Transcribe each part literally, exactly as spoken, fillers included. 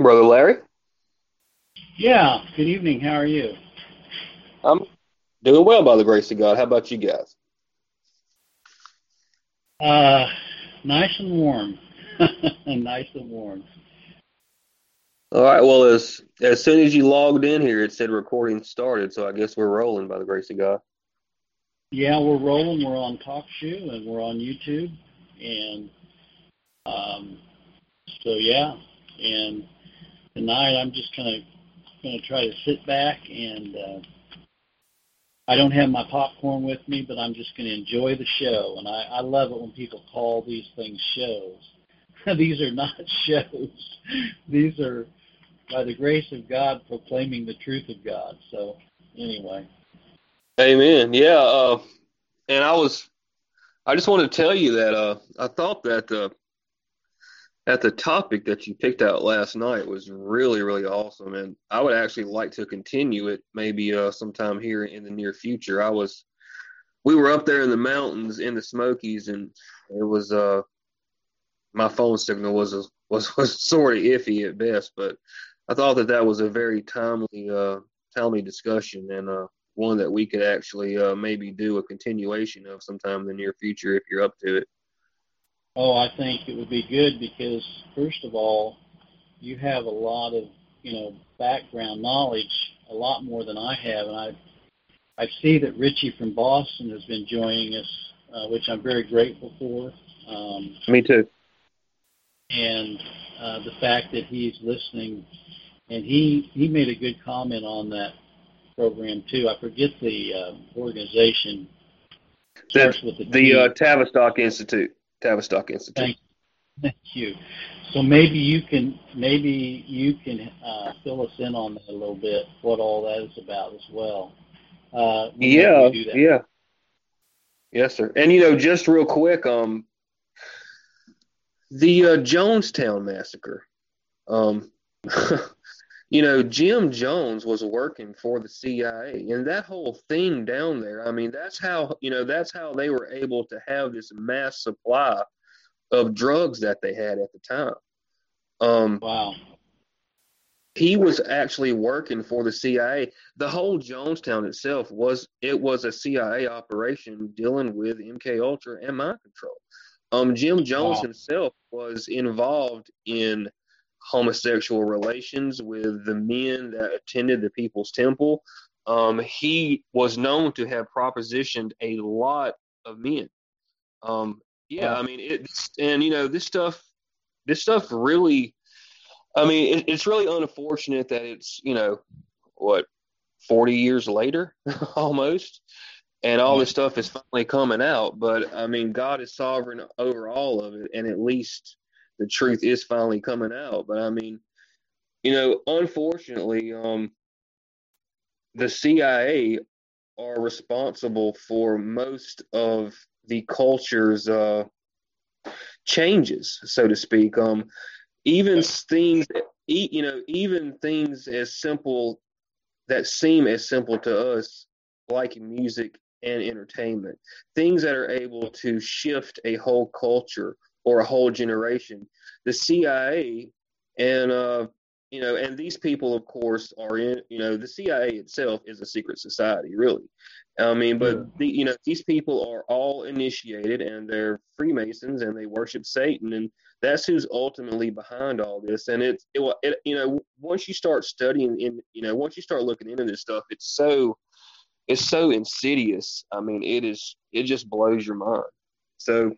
Brother Larry, Yeah, good evening. How are you? I'm doing well by the grace of God. How about you guys? Uh, nice and warm. Nice and warm. All right. Well, as as soon as you logged in here, it said recording started, so I guess we're rolling by the grace of God. Yeah, we're rolling. We're on TalkShoe and we're on YouTube. And um, so, yeah. And tonight I'm just kind of going to try to sit back and uh, I don't have my popcorn with me, but I'm just going to enjoy the show. And I, I love it when people call these things shows. These are not shows. These are by the grace of God, proclaiming the truth of God. So, anyway. Amen. Yeah. Uh, and I was I just wanted to tell you that uh, I thought that uh, that the topic that you picked out last night was really really awesome, and I would actually like to continue it maybe uh, sometime here in the near future. I was we were up there in the mountains in the Smokies, and it was uh my phone signal was was was sort of iffy at best, but I thought that that was a very timely uh, timely discussion, and uh, one that we could actually uh, maybe do a continuation of sometime in the near future if you're up to it. Oh, I think it would be good because, first of all, you have a lot of, you know, background knowledge, a lot more than I have. And I, I see that Richie from Boston has been joining us, uh, which I'm very grateful for. Um, Me too. and uh, the fact that he's listening. And he, he made a good comment on that program, too. I forget the uh, organization. That Starts with a the uh, T. Tavistock Institute, Tavistock Institute. Thank, thank you. So maybe you can maybe you can uh, fill us in on that a little bit, what all that is about as well. Uh, whenever we Yeah, do that. yeah, yes, sir. And you know, just real quick, um, the uh, Jonestown massacre. Um, you know, Jim Jones was working for the C I A, and that whole thing down there, I mean, that's how, you know, that's how they were able to have this mass supply of drugs that they had at the time. Um, Wow. he was actually working for the C I A. The whole Jonestown itself was it was a C I A operation dealing with M K Ultra and mind control. Um, Jim Jones Wow. himself was involved in homosexual relations with the men that attended the People's Temple. Um, he was known to have propositioned a lot of men. Um, yeah, Wow. I mean, it, and you know, this stuff, this stuff really, I mean, it, it's really unfortunate that it's, you know, what, forty years later, almost, and all this Right. stuff is finally coming out. But I mean, God is sovereign over all of it, and at least the truth is finally coming out. But I mean, you know, unfortunately, um, the C I A are responsible for most of the culture's uh, changes, so to speak. Um, even things, e- you know, even things as simple that seem as simple to us, like music and entertainment, things that are able to shift a whole culture or a whole generation. The C I A and uh, you know, and these people, of course, are in. You know, the C I A itself is a secret society, really. I mean, but Sure. the, you know, these people are all initiated and they're Freemasons and they worship Satan, and that's who's ultimately behind all this. And it's it, it you know once you start studying in you know once you start looking into this stuff, it's so it's so insidious. I mean, it is it just blows your mind. So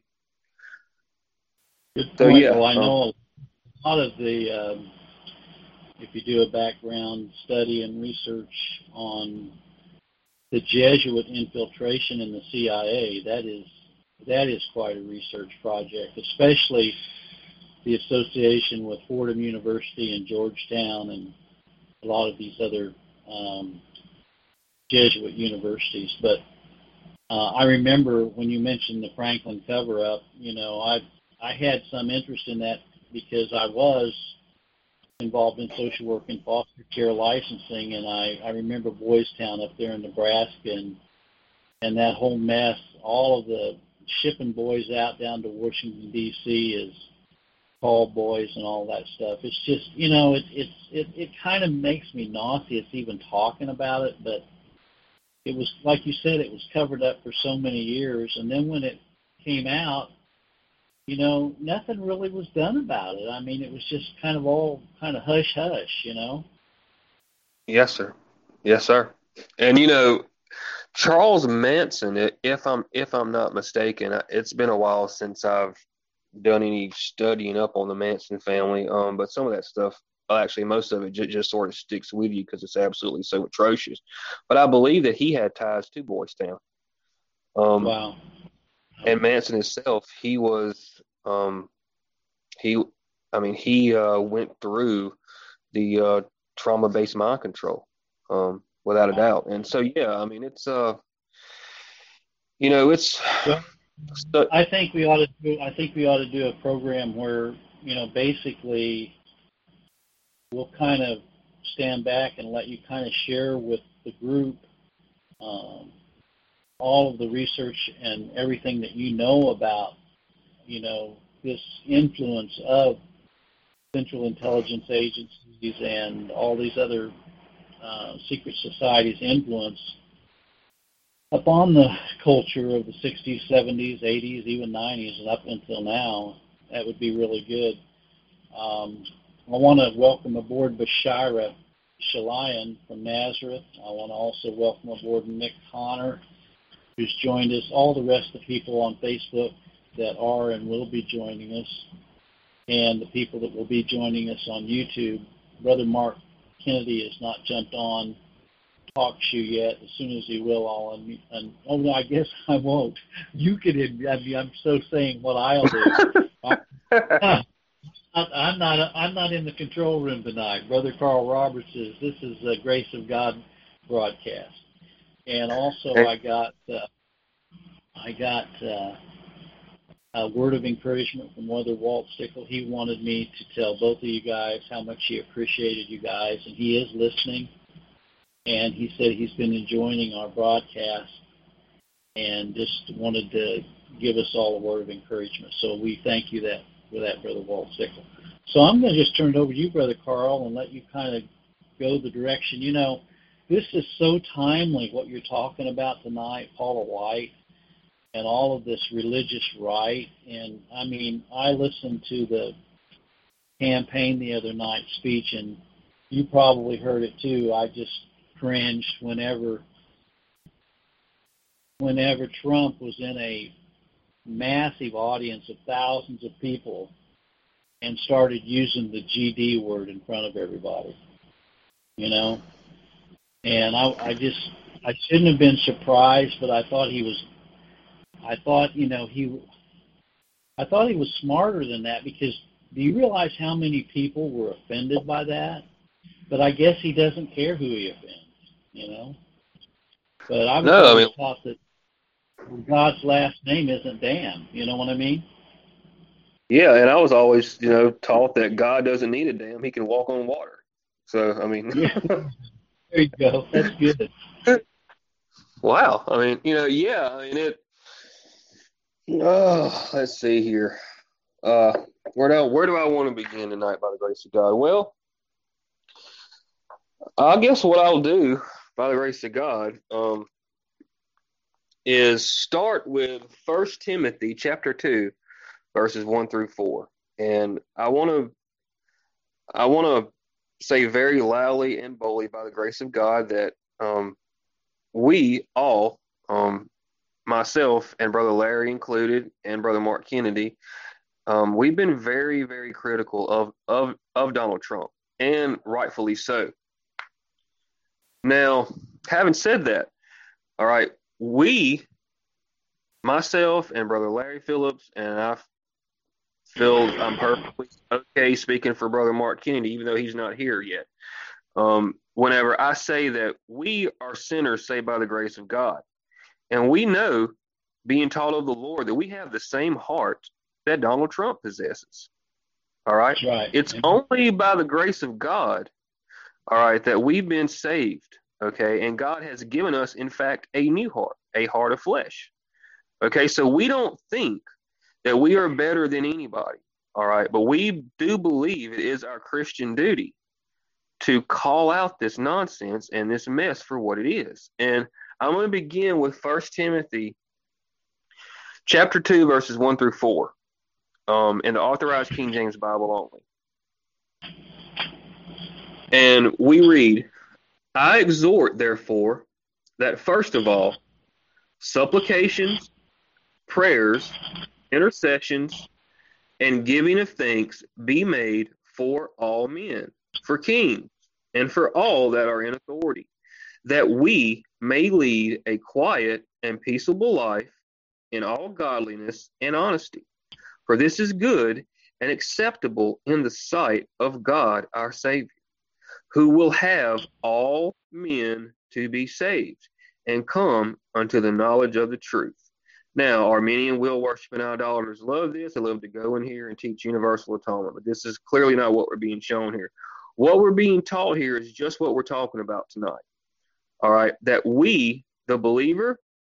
Good so point. yeah, Well, I um, know a lot of the, um, if you do a background study and research on the Jesuit infiltration in the C I A, that is that is quite a research project, especially the association with Fordham University and Georgetown and a lot of these other um, Jesuit universities. But uh, I remember when you mentioned the Franklin cover-up, you know, I I had some interest in that because I was involved in social work and foster care licensing, and I, I remember Boys Town up there in Nebraska and, and that whole mess, all of the shipping boys out down to Washington, D C is call boys and all that stuff. It's just, you know, it it's it it kind of makes me nauseous even talking about it. But it was, like you said, it was covered up for so many years, and then when it came out, you know, nothing really was done about it. I mean, it was just kind of all kind of hush hush, you know. Yes, sir. Yes, sir. And you know, Charles Manson, i- if I'm if I'm not mistaken, I- it's been a while since I've done any studying up on the Manson family. Um, but some of that stuff, well, actually, most of it j- just sort of sticks with you because it's absolutely so atrocious. But I believe that he had ties to Boys Town. Um, Wow. and Manson himself, he was, um, he, I mean, he uh, went through the uh, trauma-based mind control, um, without a Wow. doubt. And so, yeah, I mean, it's, uh, you know, it's, Well, so, I think we ought to do. I think we ought to do a program where, you know, basically we'll kind of stand back and let you kind of share with the group um, all of the research and everything that you know about, you know, this influence of Central Intelligence Agencies and all these other uh, secret societies' influence upon the culture of the sixties, seventies, eighties, even nineties, and up until now. That would be really good. Um, I want to welcome aboard Bashira Shalayan from Nazareth. I want to also welcome aboard Nick Connor, who's joined us, all the rest of the people on Facebook that are and will be joining us, and the people that will be joining us on YouTube. Brother Mark Kennedy has not jumped on talk show yet. As soon as he will, I'll unmute. And, oh, no, I guess I won't. You could, I mean, I'm so saying what I'll do. I, I'm not. I'm not in the control room tonight. Brother Carl Roberts is. This is a Grace of God broadcast, and also I got. Uh, I got uh, a word of encouragement from Brother Walt Stickle. He wanted me to tell both of you guys how much he appreciated you guys, and he is listening. And he said he's been enjoying our broadcast, and just wanted to give us all a word of encouragement. So we thank you that for that, Brother Walt Stickle. So I'm going to just turn it over to you, Brother Carl, and let you kind of go the direction. You know, this is so timely, what you're talking about tonight, Paula White, and all of this religious right. And, I mean, I listened to the campaign the other night speech, and you probably heard it too. I just cringed whenever whenever Trump was in a massive audience of thousands of people and started using the G D word in front of everybody, you know. And I, I just, I shouldn't have been surprised, but I thought he was, I thought, you know, he, I thought he was smarter than that, because do you realize how many people were offended by that? But I guess he doesn't care who he offends, you know. But I was no, I always mean, taught that God's last name isn't Dan. You know what I mean? yeah, and I was always, you know, taught that God doesn't need a dam; He can walk on water. So, I mean, Yeah. There you go. That's good. wow. I mean, you know, yeah. I mean, it. Oh, let's see here. Uh, where do where do I want to begin tonight? By the grace of God. Well, I guess what I'll do, by the grace of God, um, is start with First Timothy chapter two, verses one through four, and I want to I want to say very loudly and boldly, by the grace of God, that um, we all, um, myself and Brother Larry included, and Brother Mark Kennedy, um, we've been very, very critical of, of, of Donald Trump, and rightfully so. Now, having said that, all right, we, myself and Brother Larry Phillips, and I feel I'm perfectly okay speaking for Brother Mark Kennedy, even though he's not here yet. Um, whenever I say that we are sinners saved by the grace of God, and we know, being taught of the Lord, that we have the same heart that Donald Trump possesses. All right? That's right. It's only by the grace of God, all right, that we've been saved, okay? And God has given us, in fact, a new heart, a heart of flesh. Okay, so we don't think that we are better than anybody. All right. But we do believe it is our Christian duty to call out this nonsense and this mess for what it is. And I'm going to begin with First Timothy chapter two, verses one through four, um, in the Authorized King James Bible only. And we read, I exhort, therefore, that first of all, supplications, prayers, intercessions, and giving of thanks be made for all men, for kings, and for all that are in authority, that we may lead a quiet and peaceable life in all godliness and honesty. For this is good and acceptable in the sight of God our Savior, who will have all men to be saved and come unto the knowledge of the truth. Now, Arminian will worship and idolaters love this. They love to go in here and teach universal atonement, but this is clearly not what we're being shown here. What we're being taught here is just what we're talking about tonight. All right, that we, the believer,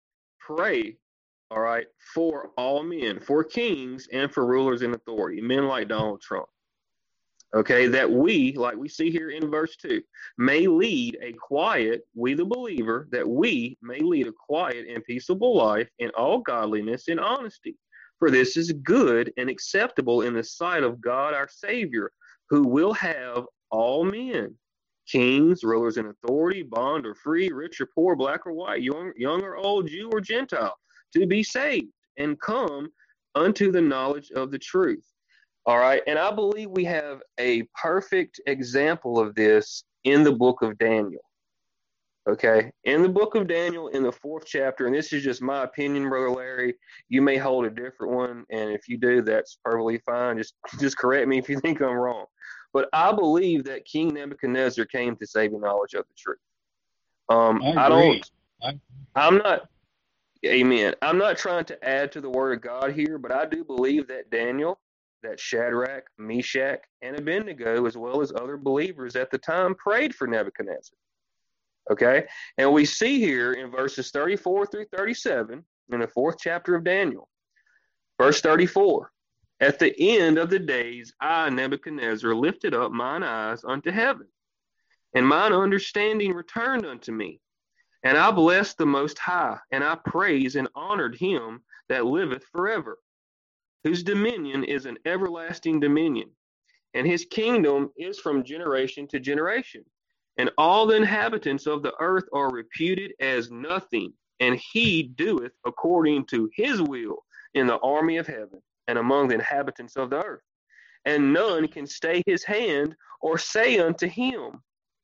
pray, all right, for all men, for kings and for rulers in authority, men like Donald Trump. Okay, that we, like we see here in verse two, may lead a quiet, we the believer, that we may lead a quiet and peaceable life in all godliness and honesty. For this is good and acceptable in the sight of God our Savior, who will have all men, kings, rulers in authority, bond or free, rich or poor, black or white, young, young or old, Jew or Gentile, to be saved and come unto the knowledge of the truth. All right, and I believe we have a perfect example of this in the book of Daniel. Okay, in the book of Daniel, in the fourth chapter, and this is just my opinion, Brother Larry. You may hold a different one, and if you do, that's perfectly fine. Just, just correct me if you think I'm wrong. But I believe that King Nebuchadnezzar came to saving knowledge of the truth. Um, I, I don't. I, I'm not. Amen. I'm not trying to add to the word of God here, but I do believe that Daniel, that Shadrach, Meshach, and Abednego, as well as other believers at the time, prayed for Nebuchadnezzar. Okay? And we see here in verses thirty-four through thirty-seven, in the fourth chapter of Daniel, verse thirty-four, at the end of the days, I, Nebuchadnezzar, lifted up mine eyes unto heaven, and mine understanding returned unto me. And I blessed the Most High, and I praised and honored him that liveth forever, whose dominion is an everlasting dominion, and his kingdom is from generation to generation. And all the inhabitants of the earth are reputed as nothing, and he doeth according to his will in the army of heaven and among the inhabitants of the earth. And none can stay his hand or say unto him,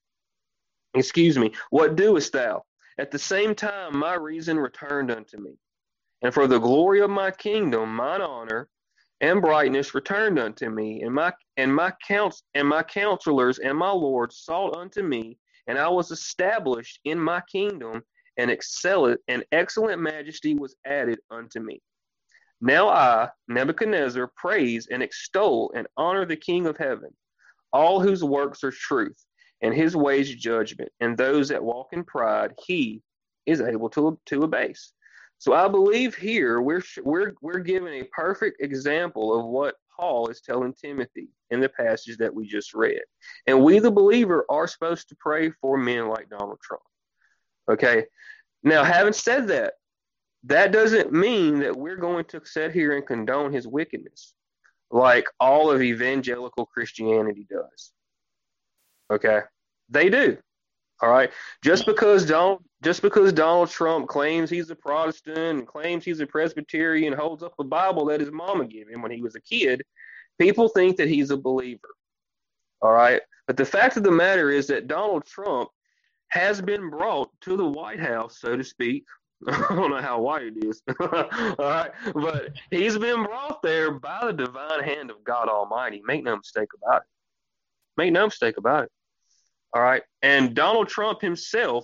excuse me, what doest thou? At the same time my reason returned unto me. And for the glory of my kingdom, mine honor and brightness returned unto me, and my and my counsel and my counselors and my lords sought unto me, and I was established in my kingdom, and excellent and excellent majesty was added unto me. Now I, Nebuchadnezzar, praise and extol and honor the King of heaven, all whose works are truth, and his ways judgment, and those that walk in pride he is able to to abase. So I believe here we're we're we're given a perfect example of what Paul is telling Timothy in the passage that we just read. And we, the believer, are supposed to pray for men like Donald Trump. Okay. Now, having said that, that doesn't mean that we're going to sit here and condone his wickedness like all of evangelical Christianity does. Okay. They do. All right. Just because Donald, just because Donald Trump claims he's a Protestant and claims he's a Presbyterian, holds up a Bible that his mama gave him when he was a kid, people think that he's a believer. All right. But the fact of the matter is that Donald Trump has been brought to the White House, so to speak. I don't know how white it is. All right. But he's been brought there by the divine hand of God Almighty. Make no mistake about it. Make no mistake about it. All right. And Donald Trump himself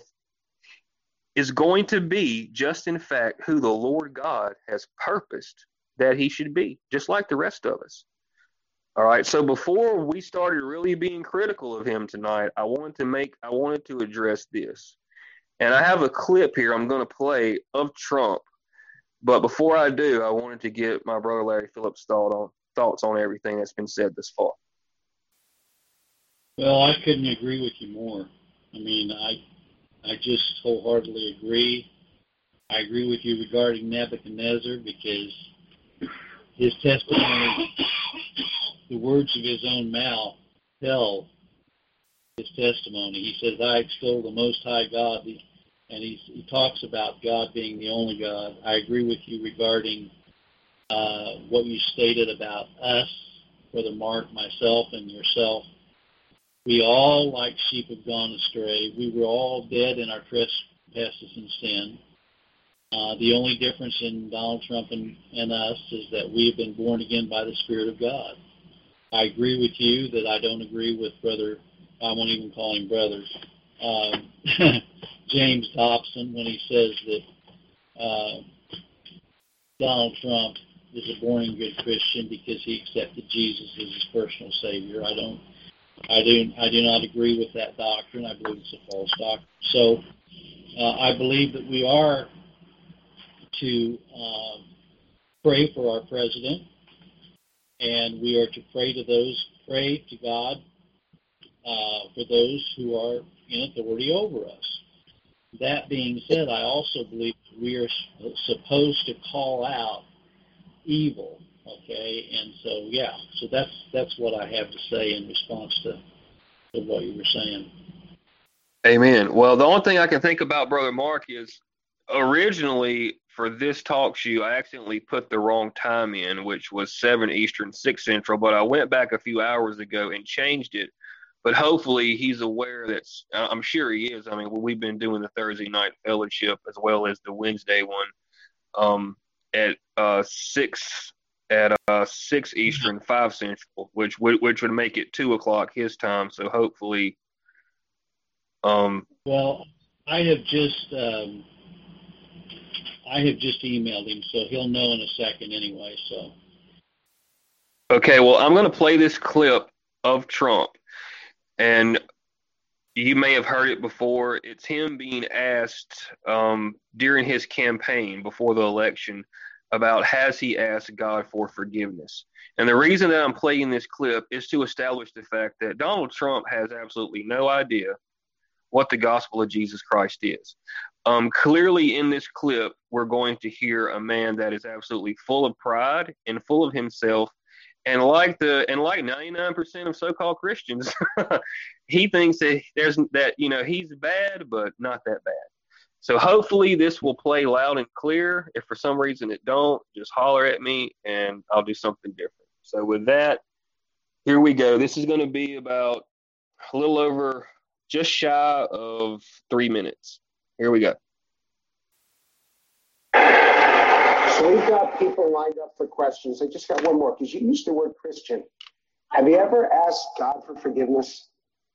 is going to be just in fact who the Lord God has purposed that he should be, just like the rest of us. All right. So before we started really being critical of him tonight, I wanted to make, I wanted to address this. And I have a clip here I'm going to play of Trump. But before I do, I wanted to get my brother Larry Phillips' thought on thoughts on everything that's been said thus far. Well, I couldn't agree with you more. I mean, I I just wholeheartedly agree. I agree with you regarding Nebuchadnezzar because his testimony, the words of his own mouth tell his testimony. He says, I extol the Most High God, and he's, he talks about God being the only God. I agree with you regarding uh, what you stated about us, Brother Mark, myself, and yourself. We all, like sheep, have gone astray. We were all dead in our trespasses and sin. Uh, the only difference in Donald Trump and, and us is that we have been born again by the Spirit of God. I agree with you that I don't agree with Brother, I won't even call him brother, um, James Dobson when he says that uh, Donald Trump is a born-again Christian because he accepted Jesus as his personal Savior. I don't. I do. I do not agree with that doctrine. I believe it's a false doctrine. So uh, I believe that we are to uh, pray for our president, and we are to pray to those, pray to God uh, for those who are in authority over us. That being said, I also believe we are supposed to call out evil. Okay, and so yeah, so that's that's what I have to say in response to, to what you were saying. Amen. Well, the only thing I can think about, Brother Mark, is originally for this talk show, I accidentally put the wrong time in, which was seven Eastern, six Central, but I went back a few hours ago and changed it. But hopefully he's aware that, I'm sure he is. I mean, we've been doing the Thursday night fellowship as well as the Wednesday one um, at uh, six at uh, six Eastern, five Central, which which would make it two o'clock his time. So hopefully, um, well, I have just um, I have just emailed him, so he'll know in a second anyway. So, okay, well, I'm going to play this clip of Trump, and you may have heard it before. It's him being asked um, during his campaign before the election about has he asked God for forgiveness. And the reason that I'm playing this clip is to establish the fact that Donald Trump has absolutely no idea what the gospel of Jesus Christ is. Um, clearly in this clip, we're going to hear a man that is absolutely full of pride and full of himself. And like the and like ninety-nine percent of so-called Christians, he thinks that there's that, you know, he's bad, but not that bad. So hopefully this will play loud and clear. If for some reason it don't, just holler at me and I'll do something different. So with that, here we go. This is going to be about a little over, just shy of three minutes. Here we go. So we've got people lined up for questions. I just got one more because you used the word Christian. Have you ever asked God for forgiveness?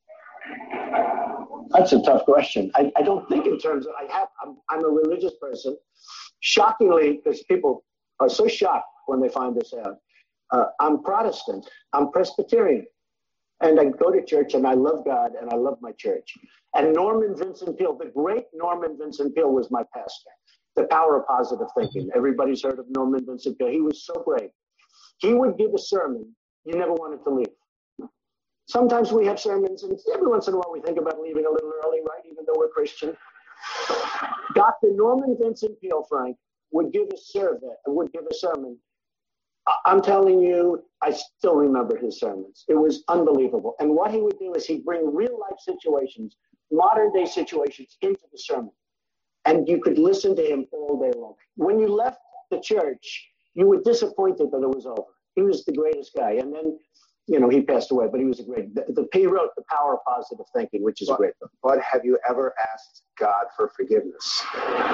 That's a tough question. I, I don't think in terms of, I have, I'm, I'm a religious person. Shockingly, because people are so shocked when they find this out, uh, I'm Protestant, I'm Presbyterian. And I go to church and I love God and I love my church. And Norman Vincent Peale, the great Norman Vincent Peale was my pastor. The Power of Positive Thinking. Everybody's heard of Norman Vincent Peale. He was so great. He would give a sermon you never wanted to leave. Sometimes we have sermons, and every once in a while we think about leaving a little early, right, even though we're Christian. Doctor Norman Vincent Peale, Frank, would give a survey, would give a sermon. I'm telling you, I still remember his sermons. It was unbelievable. And what he would do is he'd bring real-life situations, modern-day situations, into the sermon. And you could listen to him all day long. When you left the church, you were disappointed that it was over. He was the greatest guy. And then, you know, he passed away, but he was a great, the, the he wrote The Power of Positive Thinking, which is but, a great book. But have you ever asked God for forgiveness?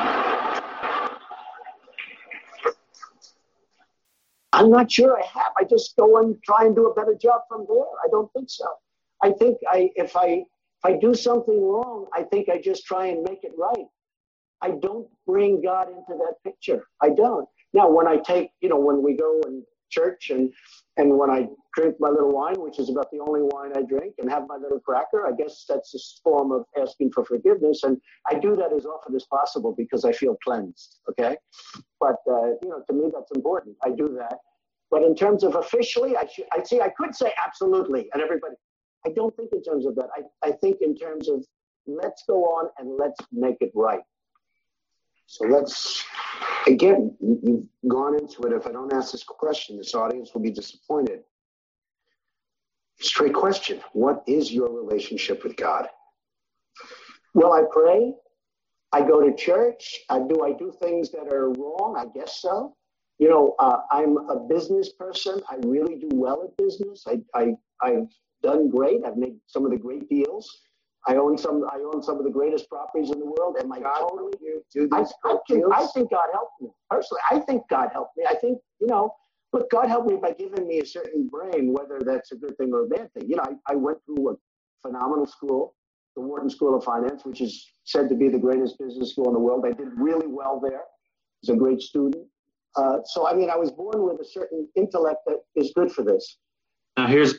I'm not sure I have. I just go and try and do a better job from there. I don't think so. I think I, if I, if I do something wrong, I think I just try and make it right. I don't bring God into that picture. I don't. Now, when I take, you know, when we go in church and and when I drink my little wine, which is about the only wine I drink, and have my little cracker, I guess that's a form of asking for forgiveness. And I do that as often as possible because I feel cleansed, okay? But, uh, you know, to me, that's important. I do that. But in terms of officially, I should, I see, I could say absolutely, and everybody, I don't think in terms of that. I, I think in terms of let's go on and let's make it right. So let's, again, you've gone into it. If I don't ask this question, this audience will be disappointed. Straight question. What is your relationship with God? Well, I pray. I go to church. I, do I do things that are wrong? I guess so. You know, uh, I'm a business person. I really do well at business. I, I, I've done great. I've made some of the great deals. I own some. I own some of the greatest properties in the world. Am I God, totally? You do I, I think. I think God helped me personally. I think God helped me. I think you know. Look, God helped me by giving me a certain brain, whether that's a good thing or a bad thing. You know, I, I went through a phenomenal school, the Wharton School of Finance, which is said to be the greatest business school in the world. I did really well there. I was a great student. Uh, so, I mean, I was born with a certain intellect that is good for this. Now, here's...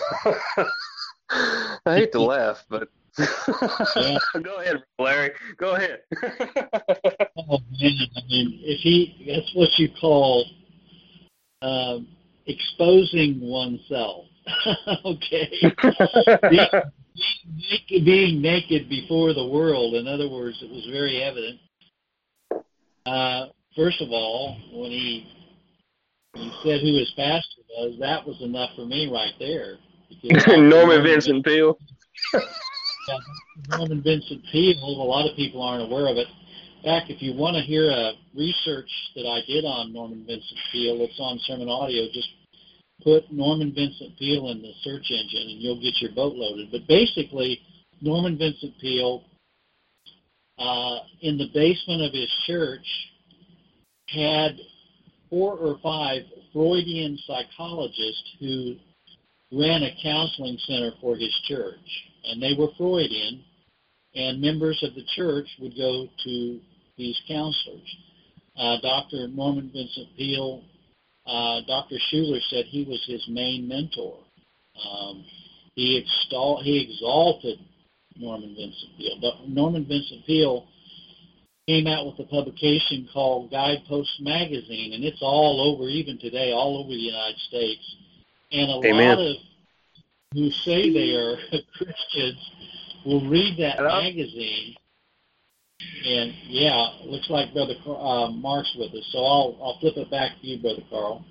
I hate to laugh, but... Yeah. Go ahead, Larry. Go ahead. Oh, man. I mean, if he... That's what you call um, exposing oneself. Okay? being, being, naked, being naked before the world. In other words, it was very evident. Uh, first of all, when he, when he said who his pastor was, that was enough for me right there. Norman, Norman Vincent Peale. Yeah, Norman Vincent Peale, a lot of people aren't aware of it. In fact, if you want to hear a research that I did on Norman Vincent Peale, it's on Sermon Audio. Just put Norman Vincent Peale in the search engine and you'll get your boat loaded. But basically, Norman Vincent Peale, uh, in the basement of his church, had four or five Freudian psychologists who ran a counseling center for his church. And they were Freudian, and members of the church would go to these counselors. Uh, Doctor Norman Vincent Peale, uh, Doctor Schuller said he was his main mentor. Um, he, extol- he exalted Norman Vincent Peale. But Norman Vincent Peale came out with a publication called Guidepost Magazine, and it's all over, even today, all over the United States. And a Amen. lot of who say they are Christians will read that Hello? magazine. And, yeah, looks like Brother uh, Mark's with us, so I'll I'll flip it back to you, Brother Carl.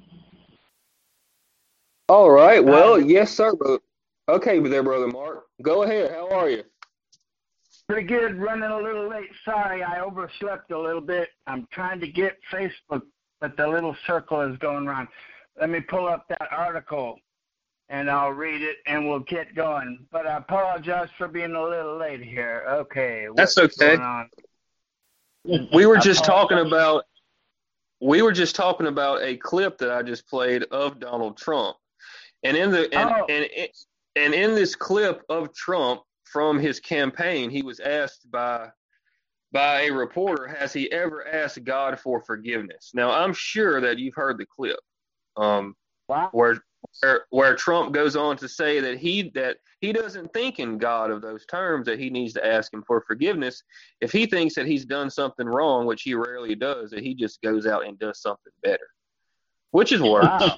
All right. Well, yes, sir, brother. Okay, there, Brother Mark. Go ahead. How are you? Pretty good. Running a little late. Sorry, I overslept a little bit. I'm trying to get Facebook, but the little circle is going wrong. Let me pull up that article, and I'll read it, and we'll get going. But I apologize for being a little late here. Okay. That's what's okay. going on? We were just talking about we were just talking about a clip that I just played of Donald Trump, and in the and Oh. and, and, and in this clip of Trump from his campaign, he was asked by by a reporter, has he ever asked God for forgiveness? Now, I'm sure that you've heard the clip, um, Wow. where. Where, where Trump goes on to say that he that he doesn't think in God of those terms, that he needs to ask him for forgiveness. If he thinks that he's done something wrong, which he rarely does, that he just goes out and does something better, which is worse. Wow.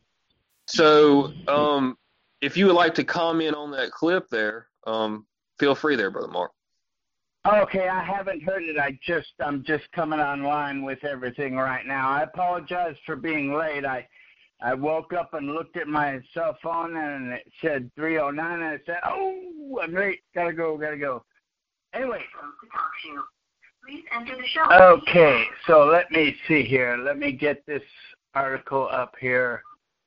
So um, if you would like to comment on that clip there, um, feel free there, Brother Mark. Okay, I haven't heard it. I just I'm just coming online with everything right now. I apologize for being late. I I woke up and looked at my cell phone, and it said three oh nine, and I said, oh, I'm late. Gotta go, gotta go. Anyway. Please enter the show. Okay, so let me see here. Let me get this article up here,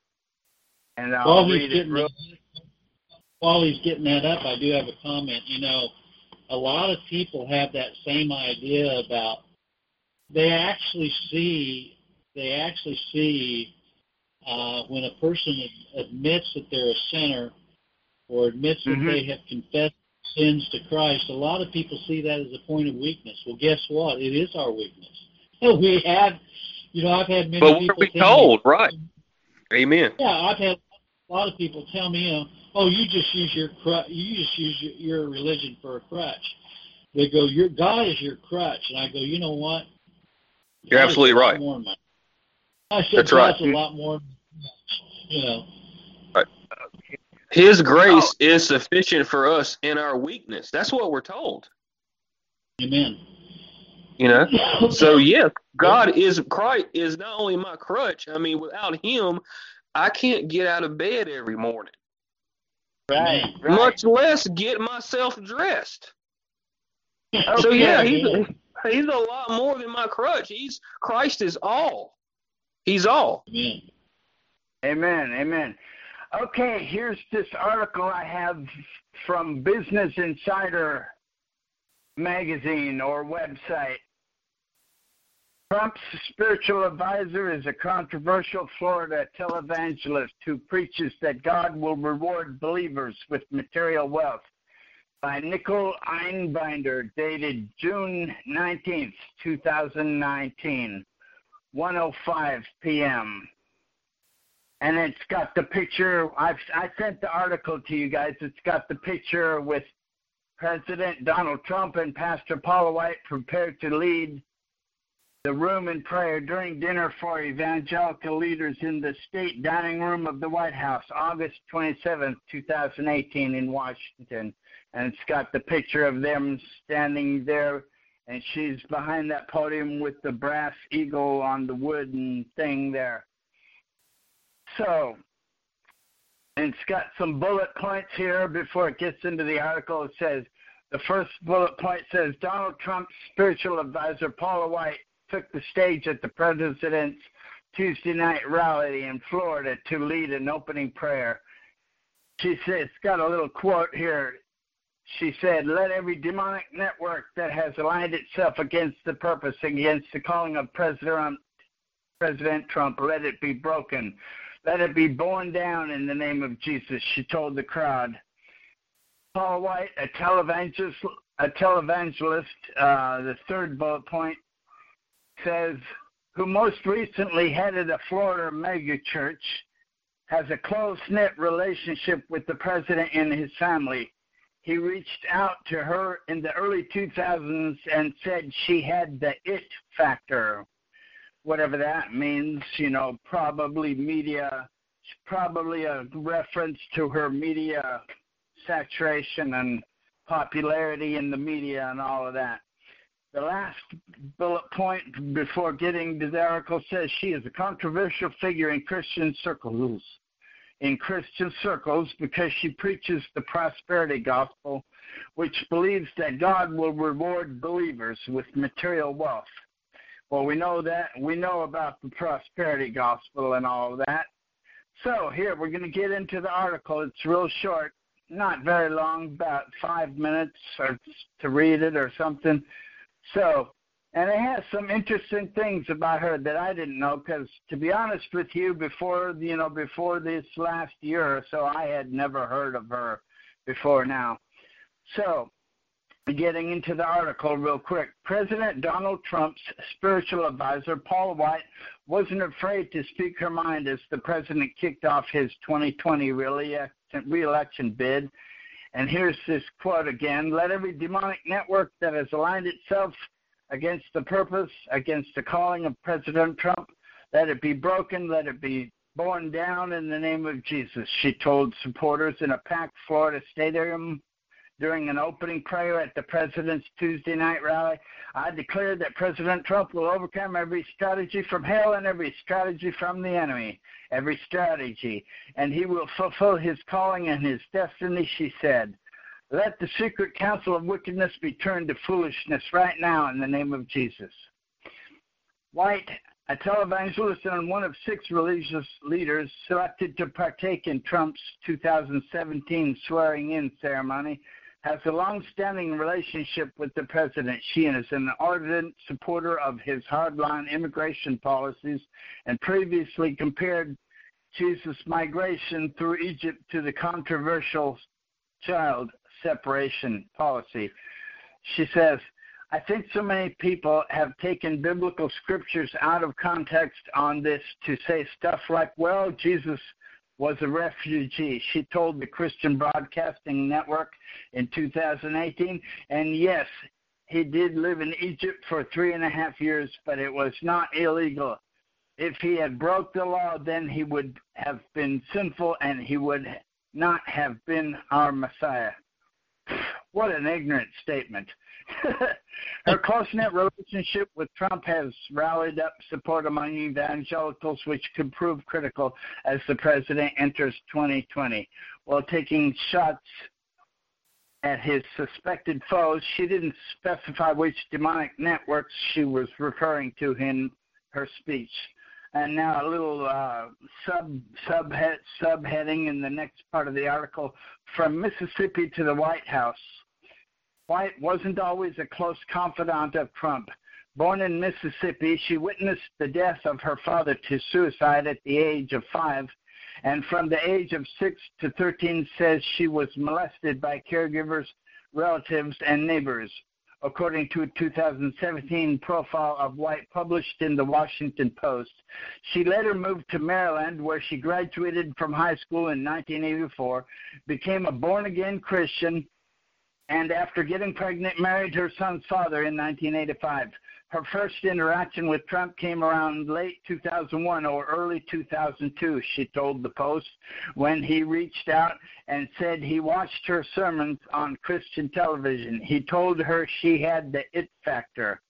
and I'll While he's read it getting real. that, while he's getting that up, I do have a comment. You know, a lot of people have that same idea about they actually see they actually see. Uh, when a person ad- admits that they're a sinner or admits Mhm. that they have confessed sins to Christ, a lot of people see that as a point of weakness. Well, guess what? It is our weakness. We have, you know, I've had many But what people are we tell told, me, right? Amen. yeah, I've had a lot of people tell me, you know, oh, you just use your cru- you just use your, your religion for a crutch. They go, your God is your crutch, and I go, you know what? You're God is absolutely a lot right. more than my I said That's God's right. a lot more than You know. Right. His grace oh. is sufficient for us in our weakness. That's what we're told. Amen. You know, so yeah, God is Christ is not only my crutch. I mean, without Him, I can't get out of bed every morning. Right. right. Much less get myself dressed. Okay. So yeah, he's a, he's a lot more than my crutch. He's Christ is all. He's all. Amen. Amen. Amen. Okay, here's this article I have from Business Insider magazine or website. Trump's spiritual advisor is a controversial Florida televangelist who preaches that God will reward believers with material wealth. By Nicole Einbinder, dated June nineteenth, twenty nineteen, one oh five p.m. And it's got the picture. I've, I sent the article to you guys. It's got the picture with President Donald Trump and Pastor Paula White prepared to lead the room in prayer during dinner for evangelical leaders in the state dining room of the White House, August twenty-seventh, twenty eighteen in Washington. And it's got the picture of them standing there, and she's behind that podium with the brass eagle on the wooden thing there. So, and it's got some bullet points here before it gets into the article. It says, the first bullet point says, Donald Trump's spiritual advisor, Paula White, took the stage at the president's Tuesday night rally in Florida to lead an opening prayer. She said, it's got a little quote here. She said, let every demonic network that has aligned itself against the purpose, against the calling of President, President Trump, let it be broken. Let it be borne down in the name of Jesus, she told the crowd. Paul White, a televangelist, a televangelist uh, the third bullet point, says, who most recently headed a Florida megachurch, has a close-knit relationship with the president and his family. He reached out to her in the early two thousands and said she had the it factor, whatever that means, you know, probably media, probably a reference to her media saturation and popularity in the media and all of that. The last bullet point before getting to the article says she is a controversial figure in Christian circles. In Christian circles, because she preaches the prosperity gospel, which believes that God will reward believers with material wealth. Well, we know that. We know about the prosperity gospel and all of that. So here, we're going to get into the article. It's real short, not very long, about five minutes or to read it or something. So, and it has some interesting things about her that I didn't know, because to be honest with you, before, you know, before this last year or so, I had never heard of her before now. So, getting into the article real quick, President Donald Trump's spiritual advisor, Paula White, wasn't afraid to speak her mind as the president kicked off his twenty twenty re-election bid. And here's this quote again, let every demonic network that has aligned itself against the purpose, against the calling of President Trump, let it be broken, let it be borne down in the name of Jesus, she told supporters in a packed Florida stadium during an opening prayer at the president's Tuesday night rally. I declare that President Trump will overcome every strategy from hell and every strategy from the enemy, every strategy, and he will fulfill his calling and his destiny, she said. Let the secret counsel of wickedness be turned to foolishness right now in the name of Jesus. White, a televangelist and one of six religious leaders selected to partake in Trump's two thousand seventeen swearing-in ceremony, has a long-standing relationship with the president. She is an ardent supporter of his hardline immigration policies and previously compared Jesus' migration through Egypt to the controversial child separation policy. She says, I think so many people have taken biblical scriptures out of context on this to say stuff like, well, Jesus was a refugee, she told the Christian Broadcasting Network in two thousand eighteen. And yes, he did live in Egypt for three and a half years, but it was not illegal. if he had broke the law, then he would have been sinful and he would not have been our Messiah. What an ignorant statement. Her close-knit relationship with Trump has rallied up support among evangelicals, which could prove critical as the president enters twenty twenty. While taking shots at his suspected foes, she didn't specify which demonic networks she was referring to in her speech. And now a little uh, sub subhead subheading in the next part of the article: from Mississippi to the White House. White wasn't always a close confidant of Trump. Born in Mississippi, she witnessed the death of her father to suicide at the age of five, and from the age of six to thirteen says she was molested by caregivers, relatives, and neighbors, according to a two thousand seventeen profile of White published in the Washington Post. She later moved to Maryland, where she graduated from high school in nineteen eighty-four, became a born-again Christian, and after getting pregnant, married her son's father in nineteen eighty-five. Her first interaction with Trump came around late two thousand one or early two thousand two, she told the Post, when he reached out and said he watched her sermons on Christian television. He told her she had the it factor.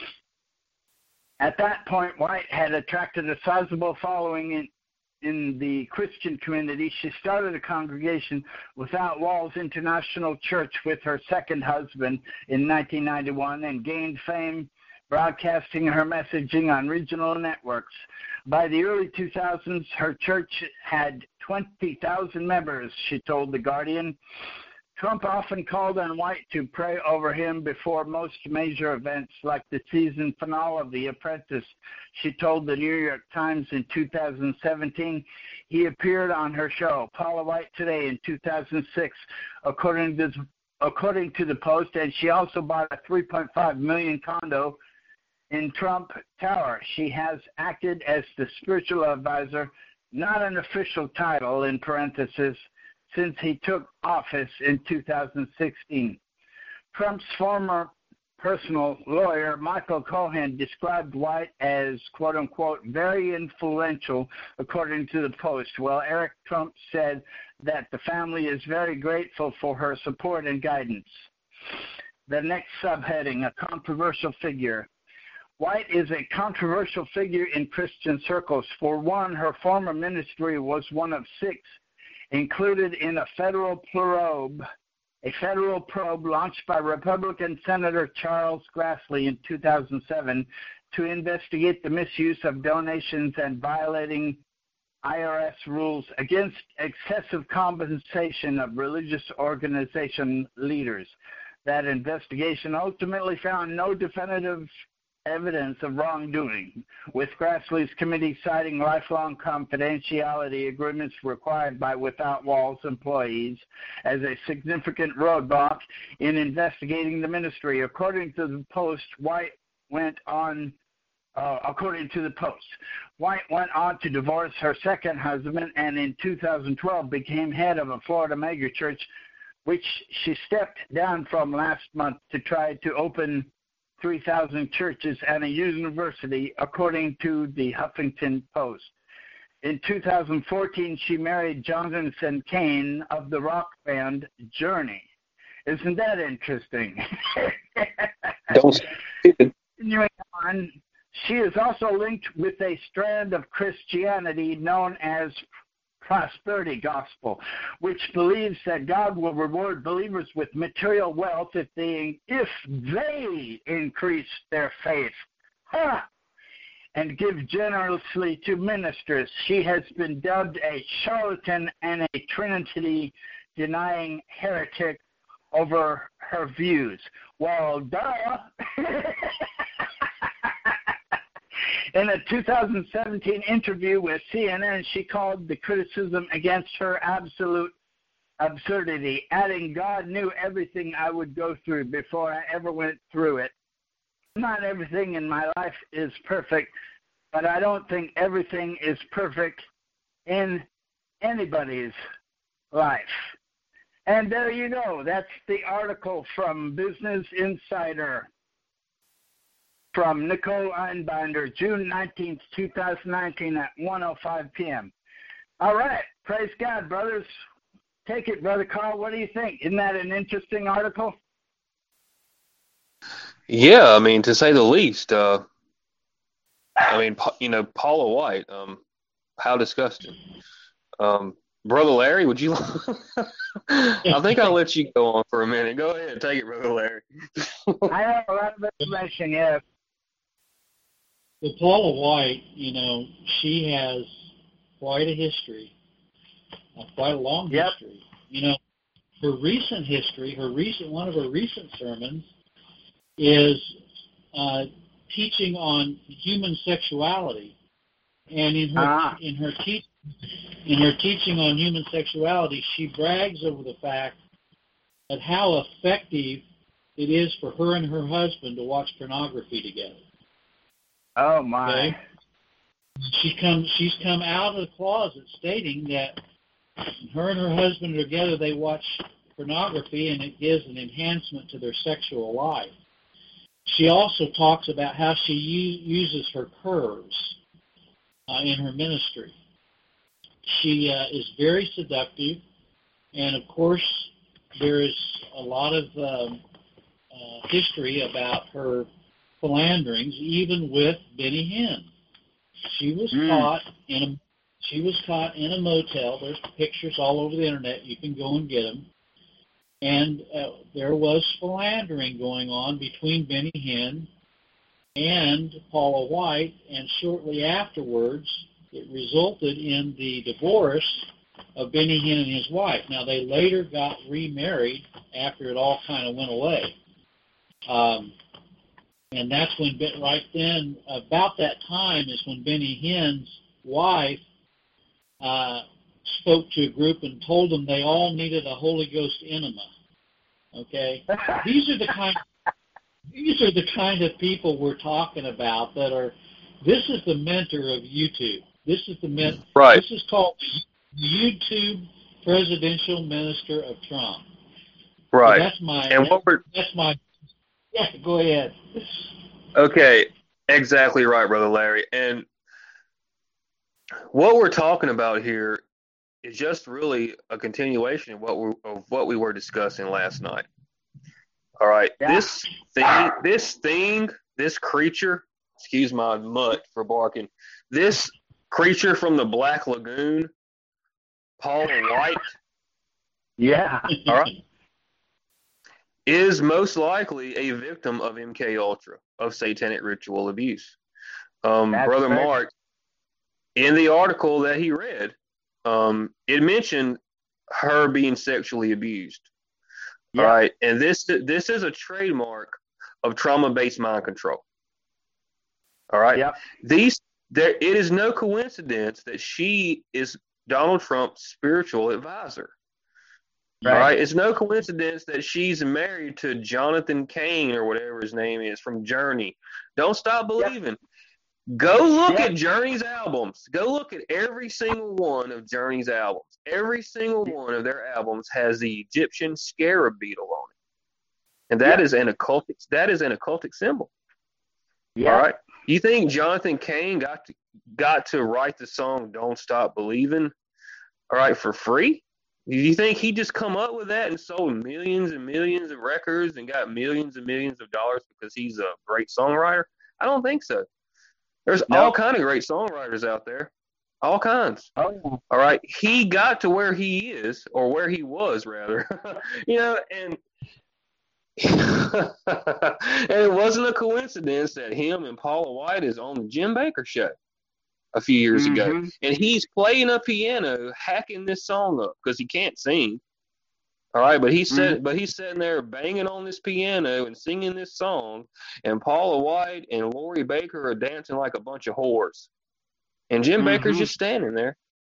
At that point, White had attracted a sizable following in in the Christian community. She started a congregation, Without Walls International Church, with her second husband in nineteen ninety-one and gained fame broadcasting her messaging on regional networks. By the early two thousands, her church had twenty thousand members, she told The Guardian. Trump often called on White to pray over him before most major events, like the season finale of The Apprentice. She told the New York Times in two thousand seventeen he appeared on her show, Paula White Today, in two thousand six, according to, according to the Post, and she also bought a three point five million dollars condo in Trump Tower. She has acted as the spiritual advisor, not an official title, in parentheses, since he took office in two thousand sixteen. Trump's former personal lawyer, Michael Cohen, described White as, quote-unquote, very influential, according to the Post, while Eric Trump said that the family is very grateful for her support and guidance. The next subheading, a controversial figure. White is a controversial figure in Christian circles. For one, her former ministry was one of six included in a federal probe, a federal probe launched by Republican Senator Charles Grassley in two thousand seven to investigate the misuse of donations and violating I R S rules against excessive compensation of religious organization leaders. That investigation ultimately found no definitive evidence of wrongdoing, with Grassley's committee citing lifelong confidentiality agreements required by Without Walls employees as a significant roadblock in investigating the ministry. According to the Post, White went on Uh, according to the Post, White went on to divorce her second husband and in two thousand twelve became head of a Florida megachurch, which she stepped down from last month to try to open three thousand churches and a university, according to the Huffington Post. In two thousand fourteen, she married Jonathan Cain of the rock band Journey. Isn't that interesting? Don't Continuing on, she is also linked with a strand of Christianity known as prosperity gospel, which believes that God will reward believers with material wealth if they if they increase their faith, huh, and give generously to ministers. She has been dubbed a charlatan and a Trinity-denying heretic over her views. Well, duh. In a two thousand seventeen interview with C N N, she called the criticism against her absolute absurdity, adding, God knew everything I would go through before I ever went through it. Not everything in my life is perfect, but I don't think everything is perfect in anybody's life. And there you go. That's the article from Business Insider. from Nicole Einbinder, June nineteenth, two thousand nineteen at one oh five p.m. All right. Praise God, brothers. Take it, Brother Carl. What do you think? Isn't that an interesting article? Yeah, I mean, to say the least. Uh, I mean, you know, Paula White, um, how disgusting. Um, Brother Larry, would you? I think I'll let you go on for a minute. Go ahead, take it, Brother Larry. I have a lot of information, yes. With Paula White, you know, she has quite a history, uh, quite a long yep. history. You know, her recent history, her recent one of her recent sermons is uh, teaching on human sexuality, and in her ah. in her teaching. In her teaching on human sexuality, she brags over the fact that how effective it is for her and her husband to watch pornography together. Oh my! Okay? She comes. She's come out of the closet stating that her and her husband are together. They watch pornography, and it gives an enhancement to their sexual life. She also talks about how she u- uses her curves uh, in her ministry. She uh, is very seductive, and of course, there is a lot of um, uh, history about her philanderings, even with Benny Hinn. She was mm. caught in a she was caught in a motel. There's pictures all over the internet. You can go and get them. And uh, there was philandering going on between Benny Hinn and Paula White, and shortly afterwards, it resulted in the divorce of Benny Hinn and his wife. Now, they later got remarried after it all kind of went away. Um, and that's when, right then, about that time is when Benny Hinn's wife uh, spoke to a group and told them they all needed a Holy Ghost enema. Okay? These are the kind these are the kind of people we're talking about that are, this is the mentor of YouTube. This is the men- right. This is called the YouTube presidential minister of Trump. Right. So that's my. And what we're that's my. Yeah, go ahead. Okay, exactly right, Brother Larry. And what we're talking about here is just really a continuation of what we of what we were discussing last night. All right, yeah. this thing, this thing, this creature. Excuse my mutt for barking. This creature from the Black Lagoon, Paula White. Yeah. All right. Is most likely a victim of M K Ultra, of satanic ritual abuse. Um, Brother right. Mark, in the article that he read, um, it mentioned her being sexually abused. Yeah. All right. And this this is a trademark of trauma-based mind control. All right. Yep. These there it is no coincidence that she is Donald Trump's spiritual advisor. Right. All right. It's no coincidence that she's married to Jonathan Cain or whatever his name is from Journey. Don't stop believing. Yep. Go look yep. at Journey's albums. Go look at every single one of Journey's albums. Every single one of their albums has the Egyptian scarab beetle on it, and that yep. is an occultic. That is an occultic symbol. Yep. All right. You think Jonathan Cain got to, got to write the song "Don't Stop Believing"? All right, for free? Do you think he just come up with that and sold millions and millions of records and got millions and millions of dollars because he's a great songwriter? I don't think so. There's nope. all kind of great songwriters out there, all kinds. Oh, yeah. All right, he got to where he is, or where he was rather, you know, and and it wasn't a coincidence that him and Paula White is on the Jim Bakker show a few years mm-hmm. ago, and he's playing a piano, hacking this song up because he can't sing. All right, but he's mm-hmm. but he's sitting there banging on this piano and singing this song, and Paula White and Lori Baker are dancing like a bunch of whores, and Jim mm-hmm. Bakker's just standing there.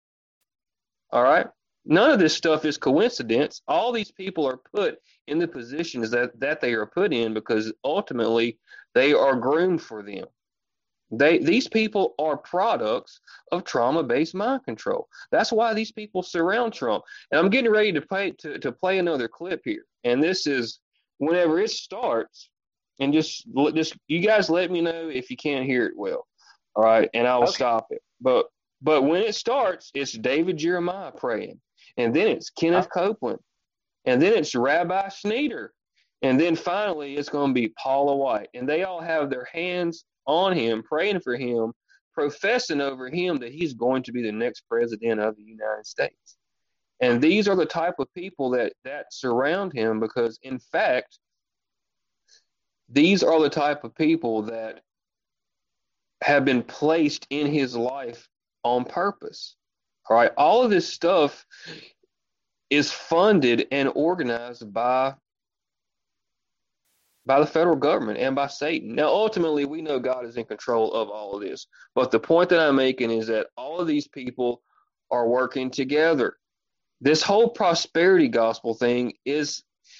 All right, none of this stuff is coincidence. All these people are put in the positions that that they are put in because ultimately they are groomed for them. They these people are products of trauma-based mind control. That's why these people surround Trump. And I'm getting ready to play to, to play another clip here. And this is whenever it starts, and just just you guys let me know if you can't hear it well. All right, and I will okay. stop it. But but when it starts, it's David Jeremiah praying, and then it's Kenneth oh. Copeland, and then it's Rabbi Sneeder, and then finally it's going to be Paula White, and they all have their hands on him, praying for him, professing over him that he's going to be the next president of the United States. And these are the type of people that, that surround him, because, in fact, these are the type of people that have been placed in his life on purpose. All right, all of this stuff is funded and organized by by the federal government and by Satan. Now, ultimately, we know God is in control of all of this. But the point that I'm making is that all of these people are working together. This whole prosperity gospel thing is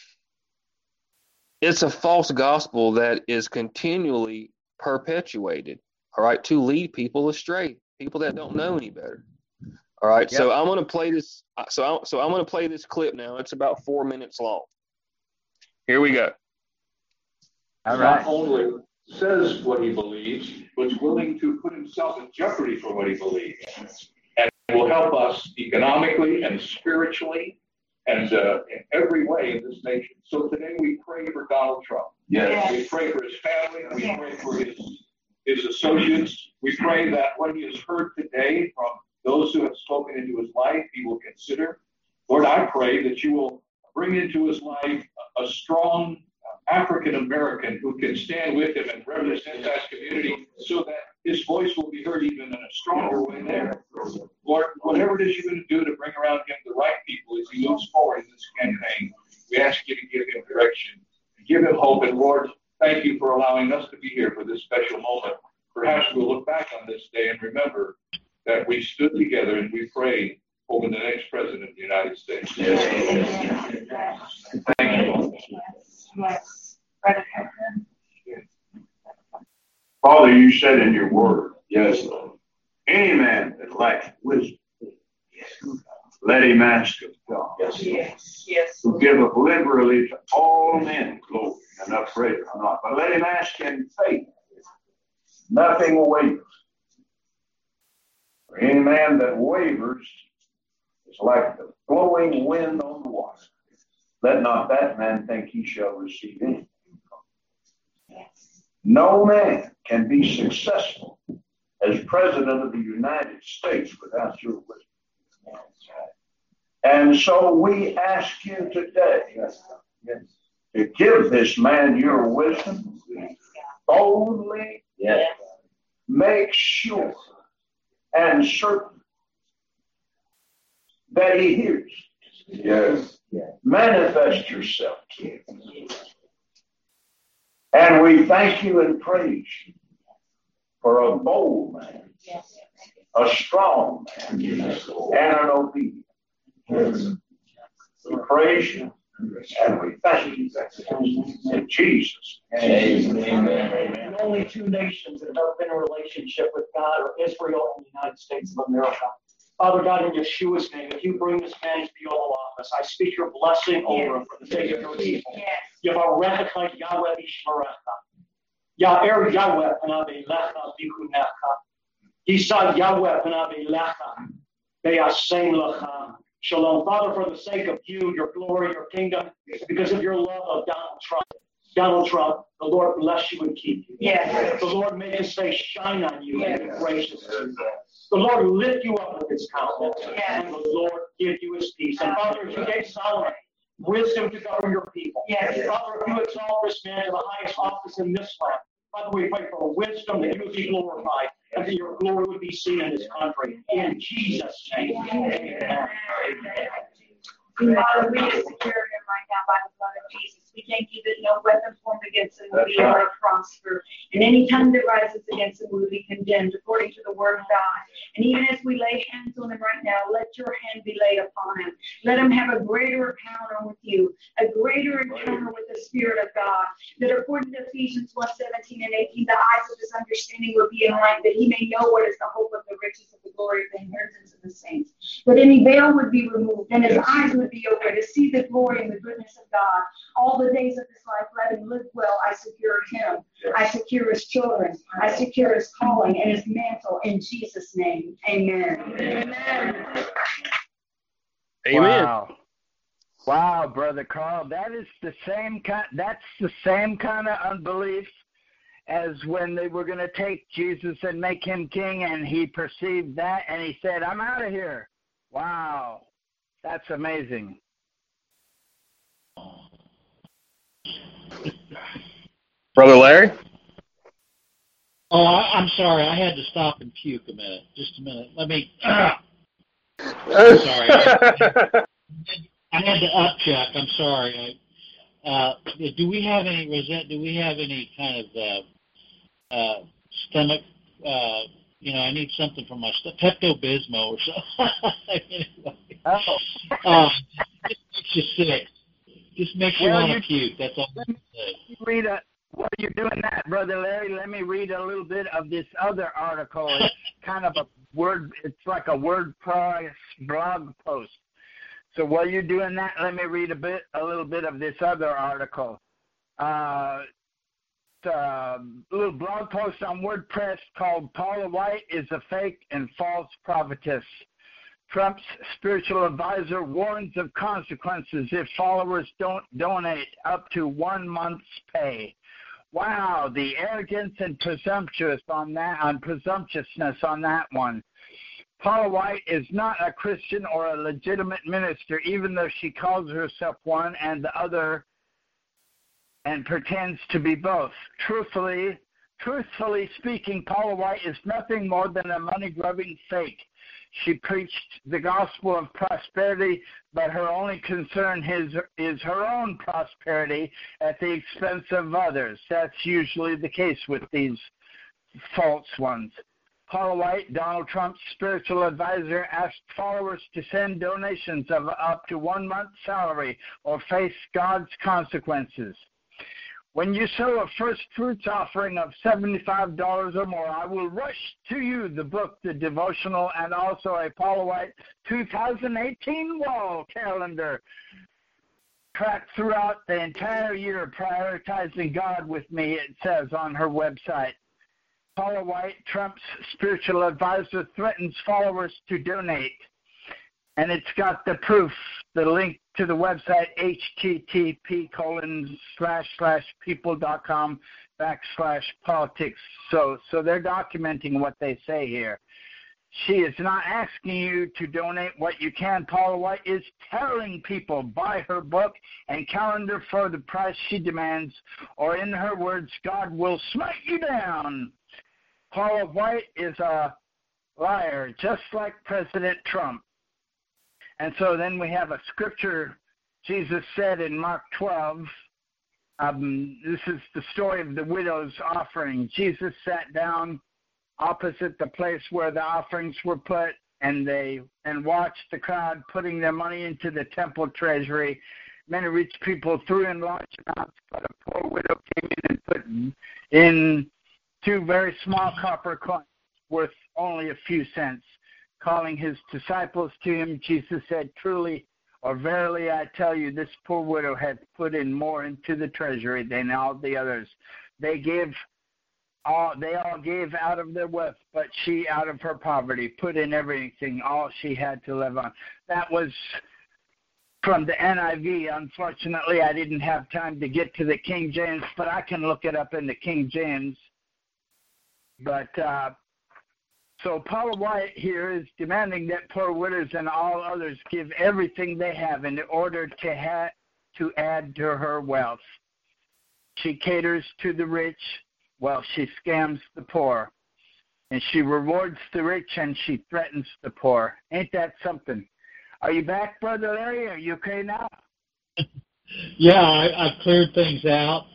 it's a false gospel that is continually perpetuated, all right, to lead people astray, people that don't know any better. All right, yep. so I'm going to play this. So, I, so I'm going to play this clip now. It's about four minutes long. Here we go. All right. Not only says what he believes, but is willing to put himself in jeopardy for what he believes, and will help us economically and spiritually and uh, in every way in this nation. So today we pray for Donald Trump. Yes. yes. We pray for his family. We yes. pray for his his associates. We pray that what he has heard today from those who have spoken into his life, he will consider. Lord, I pray that you will bring into his life a, a strong African American who can stand with him and represent that community, so that his voice will be heard even in a stronger way there. Lord, whatever it is you're going to do to bring around him the right people as he moves forward in this campaign, we ask you to give him direction, give him hope. And Lord, thank you for allowing us to be here for this special moment. Perhaps we'll look back on this day and remember that we stood together and we prayed over the next president of the United States. Yes. Thank you. Yes. Father, you said in your word, yes, Lord, any man that lacks wisdom, let him ask of God, yes, yes, who giveth liberally to all men glory and upbraideth not, but let him ask in faith, nothing wavers. For any man that wavers is like the blowing wind on the water. Let not that man think he shall receive anything. No man can be successful as President of the United States without your wisdom. And so we ask you today to give this man your wisdom, boldly make sure and certain that he hears. Yes. Manifest yourself. And we thank you and praise you for a bold man, a strong man, and an obedient. We praise you and we thank you in Jesus' name. Amen. The only two nations that have been in a relationship with God are Israel and the United States of America. Father God, in Yeshua's name, if you bring this man into the Oval Office, I speak your blessing over him for the sake of your people. Yavarechach Yahweh Ishmarecha. Ya'er Yahweh Panav Elecha Bikunecha. Yisad Yahweh Panav Elecha. Be'asem Lecha. Shalom. Father, for the sake of you, your glory, your kingdom, because of your love of Donald Trump, Donald Trump, the Lord bless you and keep you. Yes. The Lord make his face shine on you yes. and be gracious to you. The Lord lift you up with his countenance, yes. and the Lord give you his peace. And Father, if you gave Solomon wisdom to govern your people, yes. Father, if you exalt this man to the highest office in this land, Father, we pray for wisdom that you would be glorified and that your glory would be seen in this country. In Jesus' name. Amen. Father, we just secure him right now by the blood of Jesus. We thank you that no weapon formed against him will be able to prosper. And any tongue that rises against him will be condemned according to the word of God. And even as we lay hands on him right now, let your hand be laid upon him. Let him have a greater encounter with you, a greater encounter with the Spirit of God, that according to Ephesians one seventeen and eighteen, the eyes of his understanding will be enlightened, that he may know what is the hope of the riches of the glory of the inheritance of the saints. That any veil would be removed, and his eyes would be open to see the glory and the goodness of God, all the the days of his life, let him live well. I secure him. I secure his children. I secure his calling and his mantle in Jesus' name. Amen. Amen. Amen. Wow. Wow, Brother Carl, that is the same kind. That's the same kind of unbelief as when they were going to take Jesus and make him king, and he perceived that, and he said, "I'm out of here." Wow, that's amazing. Brother Larry? Oh, I, I'm sorry. I had to stop and puke a minute. Just a minute. Let me. I'm sorry. I, I had to upcheck. I'm sorry. I, uh, do we have any Rosette? Do we have any kind of uh, uh, stomach? Uh, you know, I need something for my st- Pepto-Bismol or something. Anyway. Oh. Uh, it makes you sick. Just makes you Well, want to you, puke. That's all I can say. Read a, while you're doing that, Brother Larry, let me read a little bit of this other article. It's kind of a word. It's like a WordPress blog post. So while you're doing that, let me read a bit, a little bit of this other article. Uh, a little blog post on WordPress called "Paula White is a Fake and False Prophetess. Trump's spiritual advisor warns of consequences if followers don't donate up to one month's pay." Wow, the arrogance and presumptuous on that, on presumptuousness on that one. Paula White is not a Christian or a legitimate minister, even though she calls herself one and the other and pretends to be both. Truthfully, truthfully speaking, Paula White is nothing more than a money-grubbing fake. She preached the gospel of prosperity, but her only concern is, is her own prosperity at the expense of others. That's usually the case with these false ones. Paula White, Donald Trump's spiritual advisor, asked followers to send donations of up to one month's salary or face God's consequences. When you sow a first fruits offering of seventy-five dollars or more, I will rush to you the book, the devotional, and also a Paula White two thousand eighteen wall calendar tracked throughout the entire year, prioritizing God with me, it says on her website. Paula White, Trump's spiritual advisor, threatens followers to donate. And it's got the proof, the link to the website, http colon slash slash people dot com backslash politics. So, so they're documenting what they say here. She is not asking you to donate what you can. Paula White is telling people, buy her book and calendar for the price she demands, or in her words, God will smite you down. Paula White is a liar, just like President Trump. And so then we have a scripture Jesus said in Mark twelve. Um, this is the story of the widow's offering. Jesus sat down opposite the place where the offerings were put, and they and watched the crowd putting their money into the temple treasury. Many rich people threw in large amounts, but a poor widow came in and put in two very small copper coins worth only a few cents. Calling his disciples to him, Jesus said, "Truly or verily I tell you, this poor widow hath put in more into the treasury than all the others. They gave all they all gave out of their wealth, but she out of her poverty put in everything, all she had to live on." That was from the N I V. Unfortunately, I didn't have time to get to the King James, but I can look it up in the King James. But uh So Paula White here is demanding that poor widows and all others give everything they have in order to ha- to add to her wealth. She caters to the rich while she scams the poor. And she rewards the rich and she threatens the poor. Ain't that something? Are you back, Brother Larry? Are you okay now? Yeah, I, I've cleared things out.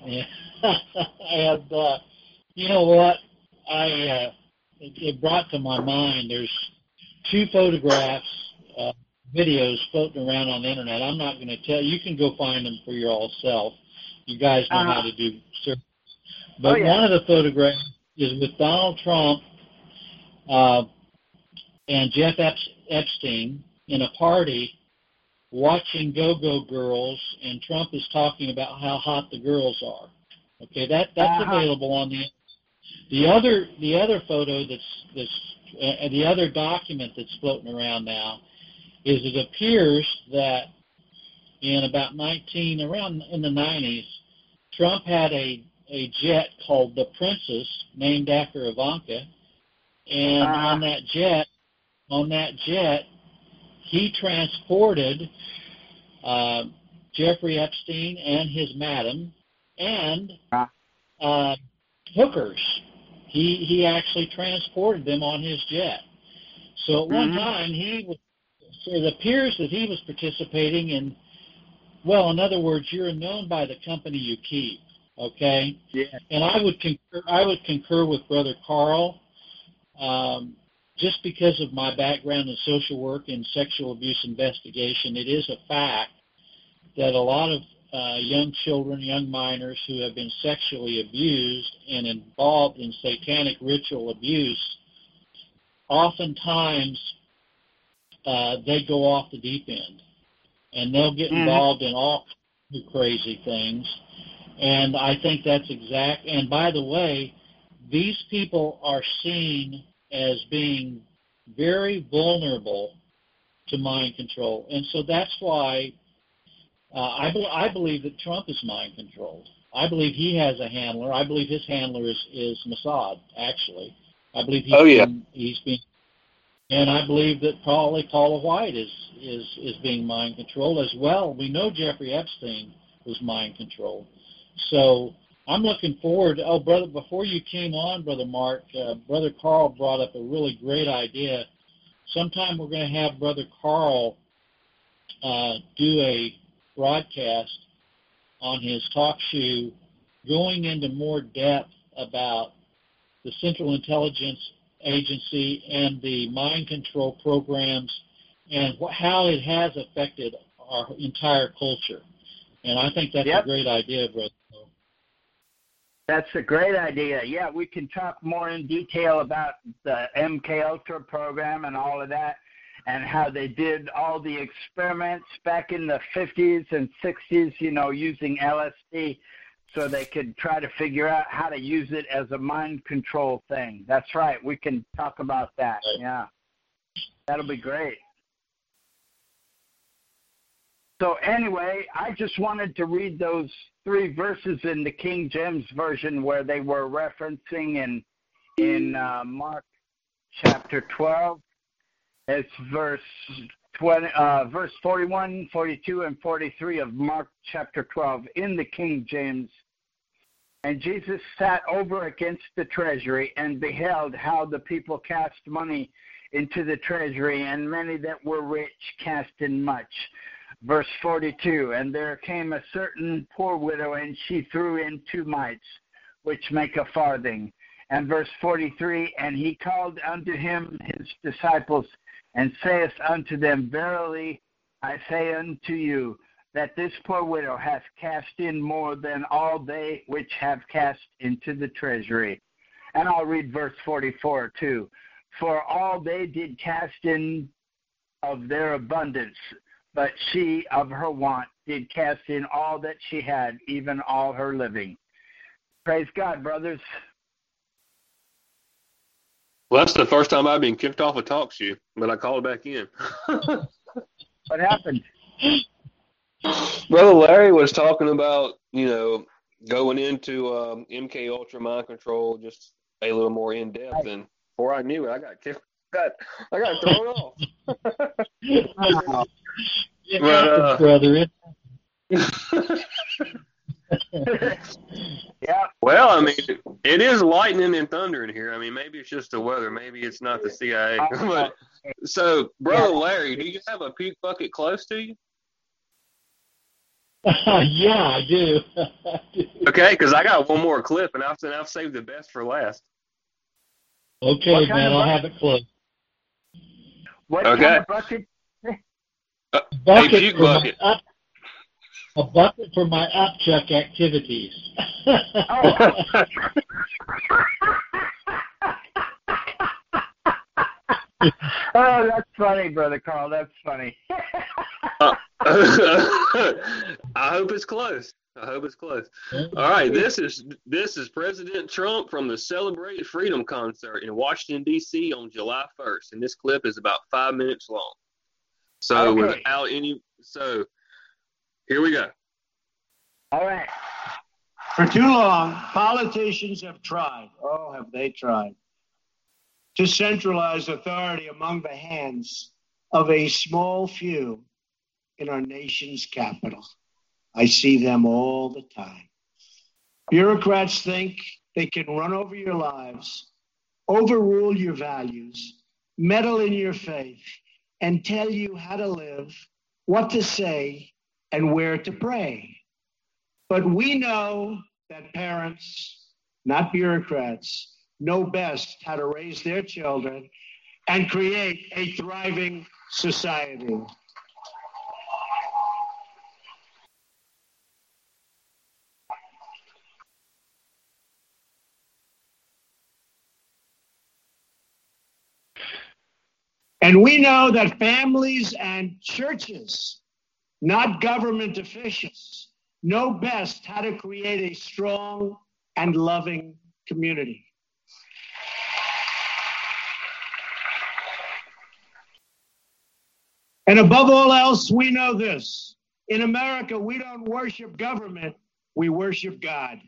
and, uh, you know what? I... Uh, It, it brought to my mind, there's two photographs, uh, videos floating around on the internet. I'm not going to tell you. You can go find them for your all self. You guys know uh-huh. how to do search. But oh, yeah. One of the photographs is with Donald Trump uh, and Jeff Epstein in a party watching Go-Go Girls, and Trump is talking about how hot the girls are. Okay, that that's uh-huh. available on the the other the other photo that's that's uh, the other document that's floating around now is it appears that in about nineteen around in the nineties, Trump had a a jet called the Princess, named after Ivanka, and uh-huh. on that jet on that jet he transported uh, Jeffrey Epstein and his madam and uh, hookers. He he actually transported them on his jet. So at one mm-hmm. time, he was, so it appears that he was participating in, well, in other words, you're known by the company you keep, okay? Yeah. And I would concur, I would concur with Brother Carl, um, just because of my background in social work and sexual abuse investigation. It is a fact that a lot of uh, young children, young minors who have been sexually abused and involved in satanic ritual abuse, oftentimes uh, they go off the deep end, and they'll get mm-hmm. involved in all kinds of crazy things. And I think that's exact. And by the way, these people are seen as being very vulnerable to mind control, and so that's why uh, I, be- I believe that Trump is mind controlled. I believe he has a handler. I believe his handler is, is Mossad. Actually, I believe he's oh yeah been, he's been, and I believe that probably Paula White is is is being mind controlled as well. We know Jeffrey Epstein was mind controlled, so I'm looking forward to, oh, brother, before you came on, Brother Mark, uh, Brother Carl brought up a really great idea. Sometime we're going to have Brother Carl uh, do a broadcast on his talk show going into more depth about the Central Intelligence Agency and the mind control programs and wh- how it has affected our entire culture. And I think that's yep. a great idea, Brother. That's a great idea. Yeah, we can talk more in detail about the M K Ultra program and all of that, and how they did all the experiments back in the fifties and sixties, you know, using L S D, so they could try to figure out how to use it as a mind control thing. That's right. We can talk about that. Yeah, that'll be great. So anyway, I just wanted to read those three verses in the King James Version where they were referencing in in uh, Mark chapter twelve. It's verse twenty, uh, verse forty-one, forty-two, and forty-three of Mark chapter twelve in the King James. And Jesus sat over against the treasury and beheld how the people cast money into the treasury, and many that were rich cast in much. Verse forty-two, and there came a certain poor widow, and she threw in two mites, which make a farthing. And verse forty-three, and he called unto him his disciples, and saith unto them, Verily I say unto you, that this poor widow hath cast in more than all they which have cast into the treasury. And I'll read verse forty-four too. For all they did cast in of their abundance, but she of her want did cast in all that she had, even all her living. Praise God, brothers. Well, that's the first time I've been kicked off a talk show, but I called back in. What happened? Brother Larry was talking about, you know, going into um, M K Ultra mind control just a little more in depth, and before I knew it, I got kicked. Got, I got thrown off. It but, happens, uh, brother. Yeah. Well, I mean, it is lightning and thunder in here. I mean, maybe it's just the weather. Maybe it's not the C I A. But, so, Brother Larry, do you have a puke bucket close to you? Uh, yeah, I do. I do. Okay, because I got one more clip, and I've, I've saved the best for last. Okay, man, I'll have it close. What okay. kind of bucket? Uh, bucket a puke bucket. Up, a bucket for my upchuck activities. Oh, that's funny, Brother Carl. That's funny. uh, I hope it's close. I hope it's close. All right, this is this is President Trump from the Celebrate Freedom concert in Washington, D C on July first, and this clip is about five minutes long. So Okay. without any, so here we go. All right. For too long, politicians have tried, oh, have they tried, to centralize authority among the hands of a small few in our nation's capital. I see them all the time. Bureaucrats think they can run over your lives, overrule your values, meddle in your faith, and tell you how to live, what to say, and where to pray. But we know that parents, not bureaucrats, know best how to raise their children and create a thriving society. And we know that families and churches, not government officials, know best how to create a strong and loving community. And above all else, we know this. In America, we don't worship government, we worship God.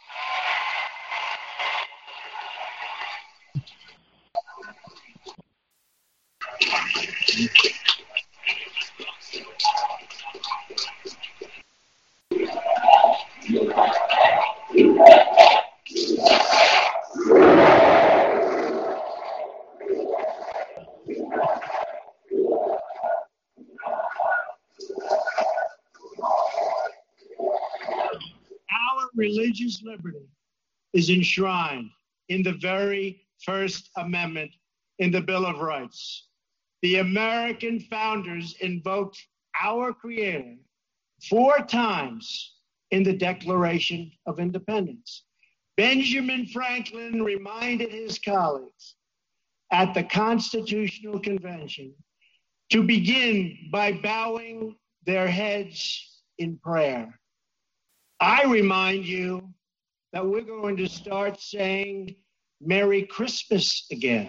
Our religious liberty is enshrined in the very First Amendment in the Bill of Rights. The American founders invoked our Creator four times in the Declaration of Independence. Benjamin Franklin reminded his colleagues at the Constitutional Convention to begin by bowing their heads in prayer. I remind you that we're going to start saying Merry Christmas again.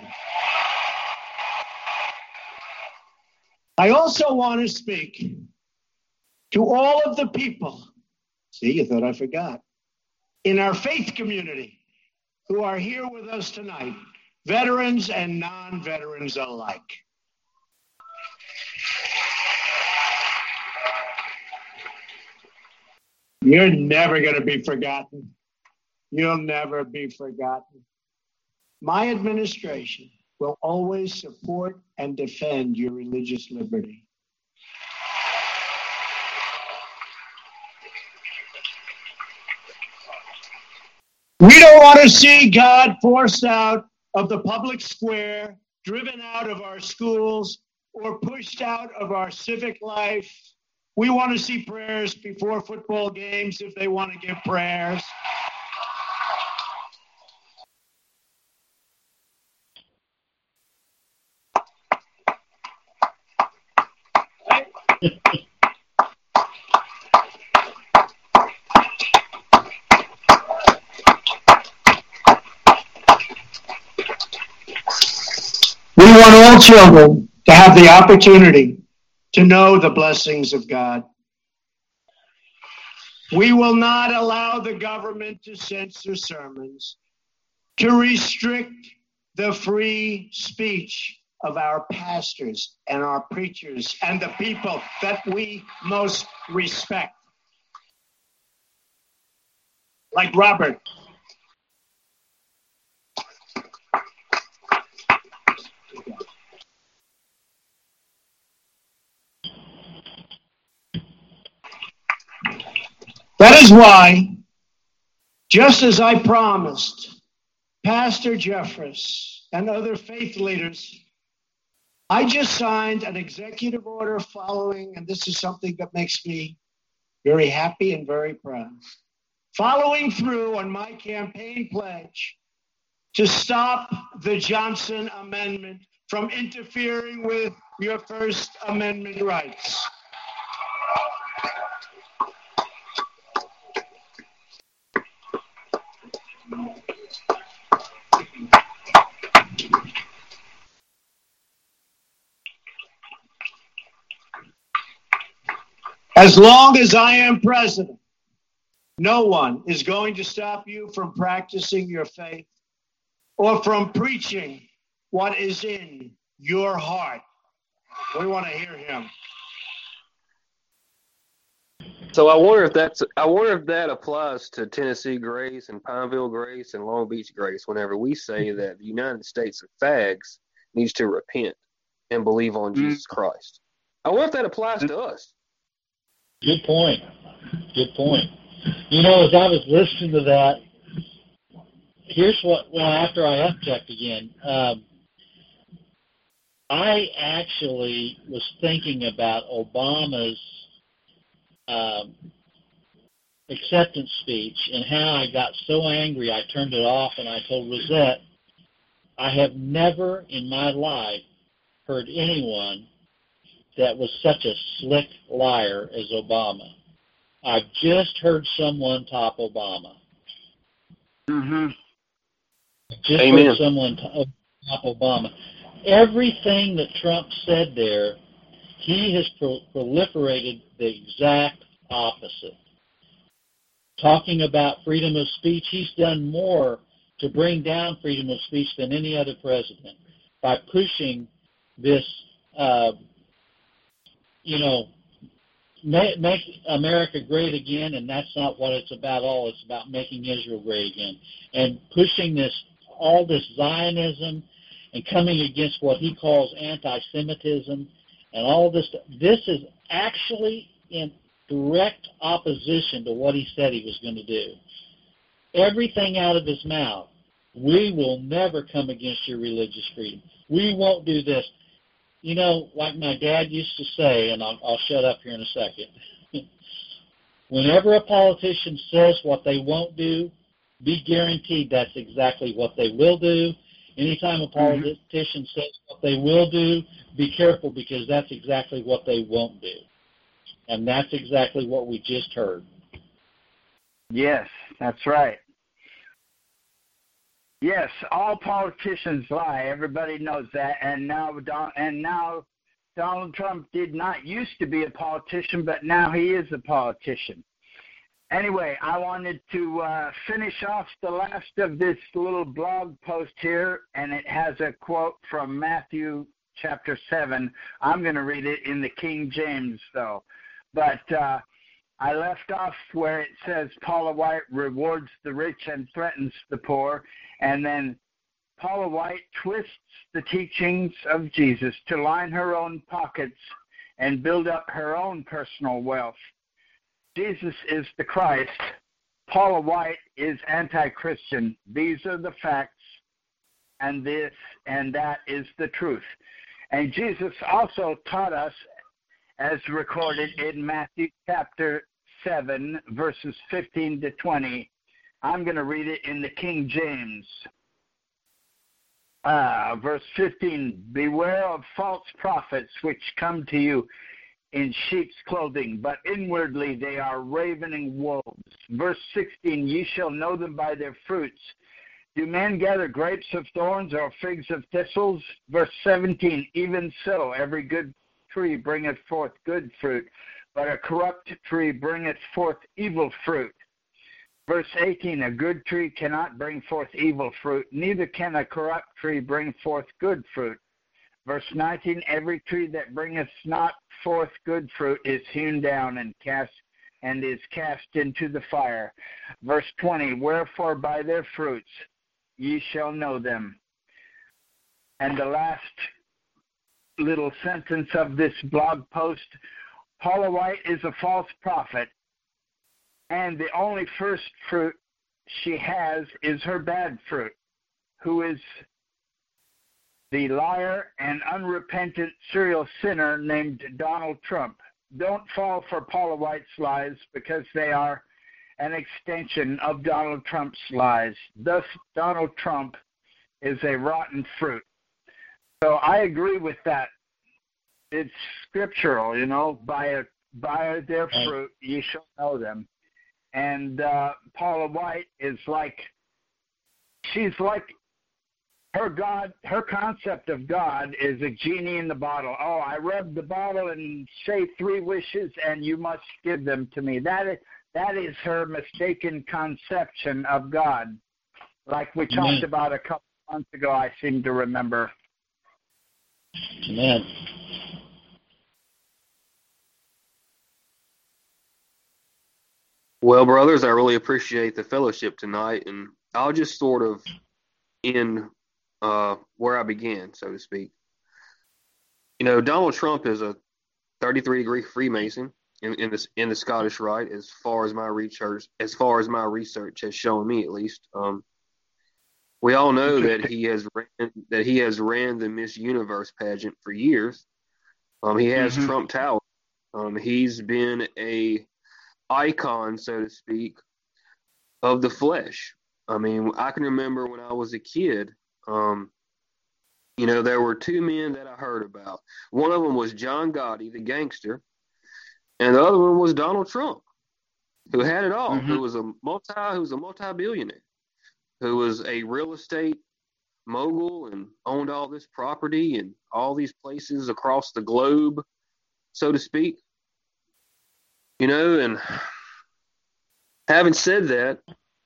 I also want to speak to all of the people, see, you thought I forgot, in our faith community who are here with us tonight, veterans and non-veterans alike. You're never going to be forgotten. You'll never be forgotten. My administration will always support and defend your religious liberty. We don't want to see God forced out of the public square, driven out of our schools, or pushed out of our civic life. We want to see prayers before football games if they want to give prayers. We want all children to have the opportunity to know the blessings of God. We will not allow the government to censor sermons, to restrict the free speech of our pastors and our preachers and the people that we most respect. Like Robert. That is why, just as I promised Pastor Jeffress and other faith leaders, I just signed an executive order following, and this is something that makes me very happy and very proud, following through on my campaign pledge to stop the Johnson Amendment from interfering with your First Amendment rights. As long as I am president, no one is going to stop you from practicing your faith or from preaching what is in your heart. We want to hear him. So I wonder if that's I wonder if that applies to Tennessee Grace and Pineville Grace and Long Beach Grace whenever we say that the United States of fags needs to repent and believe on mm-hmm. Jesus Christ. I wonder if that applies to us. Good point. Good point. You know, as I was listening to that, here's what, well, after I upchecked again, um, I actually was thinking about Obama's um, acceptance speech and how I got so angry I turned it off and I told Rosette, I have never in my life heard anyone that was such a slick liar as Obama. I've just heard someone top Obama. Mm-hmm. Just Amen. heard someone top Obama. Everything that Trump said there, he has pro- proliferated the exact opposite. Talking about freedom of speech, he's done more to bring down freedom of speech than any other president by pushing this uh, you know, make, make America great again, and that's not what it's about at all. It's about making Israel great again. And pushing this, all this Zionism and coming against what he calls anti-Semitism and all this. This is actually in direct opposition to what he said he was going to do. Everything out of his mouth, we will never come against your religious freedom. We won't do this. You know, like my dad used to say, and I'll, I'll shut up here in a second, whenever a politician says what they won't do, be guaranteed that's exactly what they will do. Anytime a politician mm-hmm. says what they will do, be careful because that's exactly what they won't do. And that's exactly what we just heard. Yes, that's right. Yes, all politicians lie. Everybody knows that. And now, and now, Donald Trump did not used to be a politician, but now he is a politician. Anyway, I wanted to uh, finish off the last of this little blog post here, and it has a quote from Matthew chapter seven. I'm going to read it in the King James, though. But uh, I left off where it says Paula White rewards the rich and threatens the poor. And then Paula White twists the teachings of Jesus to line her own pockets and build up her own personal wealth. Jesus is the Christ. Paula White is anti-Christian. These are the facts, and this and that is the truth. And Jesus also taught us, as recorded in Matthew chapter seven, verses fifteen to twenty. I'm going to read it in the King James. Uh, verse fifteen, beware of false prophets which come to you in sheep's clothing, but inwardly they are ravening wolves. Verse sixteen, ye shall know them by their fruits. Do men gather grapes of thorns or figs of thistles? Verse seventeen, even so, every good tree bringeth forth good fruit, but a corrupt tree bringeth forth evil fruit. Verse eighteen, a good tree cannot bring forth evil fruit, neither can a corrupt tree bring forth good fruit. Verse nineteen, every tree that bringeth not forth good fruit is hewn down and cast and is cast into the fire. Verse twenty, wherefore by their fruits ye shall know them. And the last little sentence of this blog post, Paula White is a false prophet, and the only first fruit she has is her bad fruit, who is the liar and unrepentant serial sinner named Donald Trump. Don't fall for Paula White's lies, because they are an extension of Donald Trump's lies. Thus, Donald Trump is a rotten fruit. So I agree with that. It's scriptural, you know, by a, by their fruit you shall know them. And uh, Paula White is like, she's like, her God, her concept of God is a genie in the bottle. Oh, I rub the bottle and say three wishes, and you must give them to me. That is, that is her mistaken conception of God, like we Amen. talked about a couple months ago, I seem to remember. Amen. Well, brothers, I really appreciate the fellowship tonight, and I'll just sort of end uh, where I began, so to speak. You know, Donald Trump is a thirty-three degree Freemason in, in the in the Scottish Rite, as far as my research, as far as my research has shown me, at least. Um, we all know that he has ran, that he has ran the Miss Universe pageant for years. Um, he has Mm-hmm. Trump Tower. Um, he's been a icon, so to speak, of the flesh. I mean, I can remember when I was a kid, um, you know, there were two men that I heard about. One of them was John Gotti, the gangster, and the other one was Donald Trump, who had it all, Mm-hmm. who was a multi, who was a multi-billionaire, who was a real estate mogul and owned all this property and all these places across the globe, so to speak. You know, and having said that,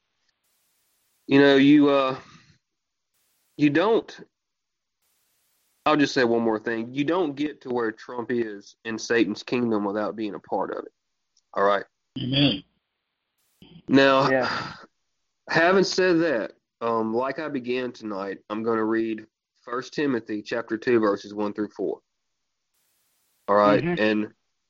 you know, you uh, you don't, I'll just say one more thing. You don't get to where Trump is in Satan's kingdom without being a part of it. All right? Amen. Now, Yeah. having said that, um, like I began tonight, I'm going to read First Timothy chapter two, verses one through four. All right? Mm-hmm. And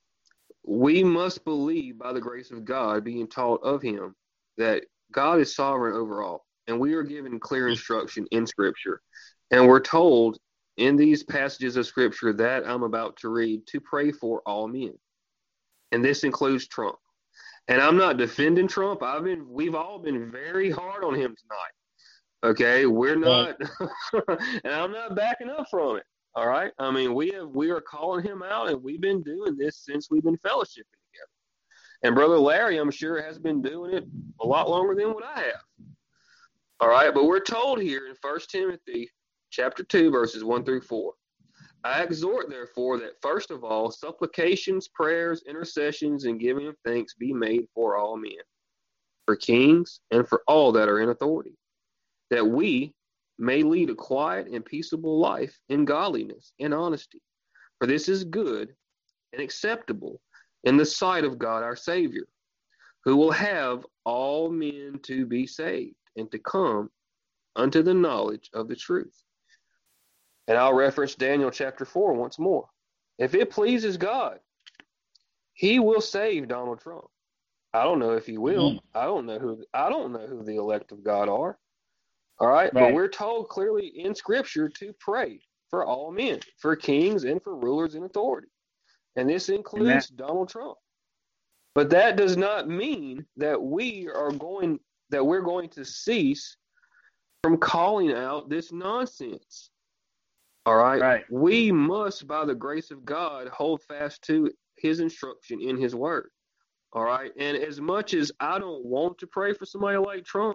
we must believe by the grace of God, being taught of him, that God is sovereign over all. And we are given clear instruction in Scripture. And we're told in these passages of Scripture that I'm about to read to pray for all men. And this includes Trump. And I'm not defending Trump. I've been, we've all been very hard on him tonight. Okay, we're not, and I'm not backing up from it. All right. I mean, we have, we are calling him out, and we've been doing this since we've been fellowshipping together. And Brother Larry, I'm sure, has been doing it a lot longer than what I have. All right. But we're told here in First Timothy chapter two, verses one through four. I exhort, therefore, that first of all, supplications, prayers, intercessions, and giving of thanks be made for all men, for kings, and for all that are in authority, that we may lead a quiet and peaceable life in godliness and honesty. For this is good and acceptable in the sight of God our Savior, who will have all men to be saved and to come unto the knowledge of the truth. And I'll reference Daniel chapter four once more. If it pleases God, he will save Donald Trump. I don't know if he will. Mm-hmm. I don't know who I don't know who the elect of God are. All right? right. But we're told clearly in Scripture to pray for all men, for kings and for rulers in authority. And this includes Amen. Donald Trump. But that does not mean that we are going that we're going to cease from calling out this nonsense. All right? right? We must, by the grace of God, hold fast to his instruction in his word. All right? And as much as I don't want to pray for somebody like Trump,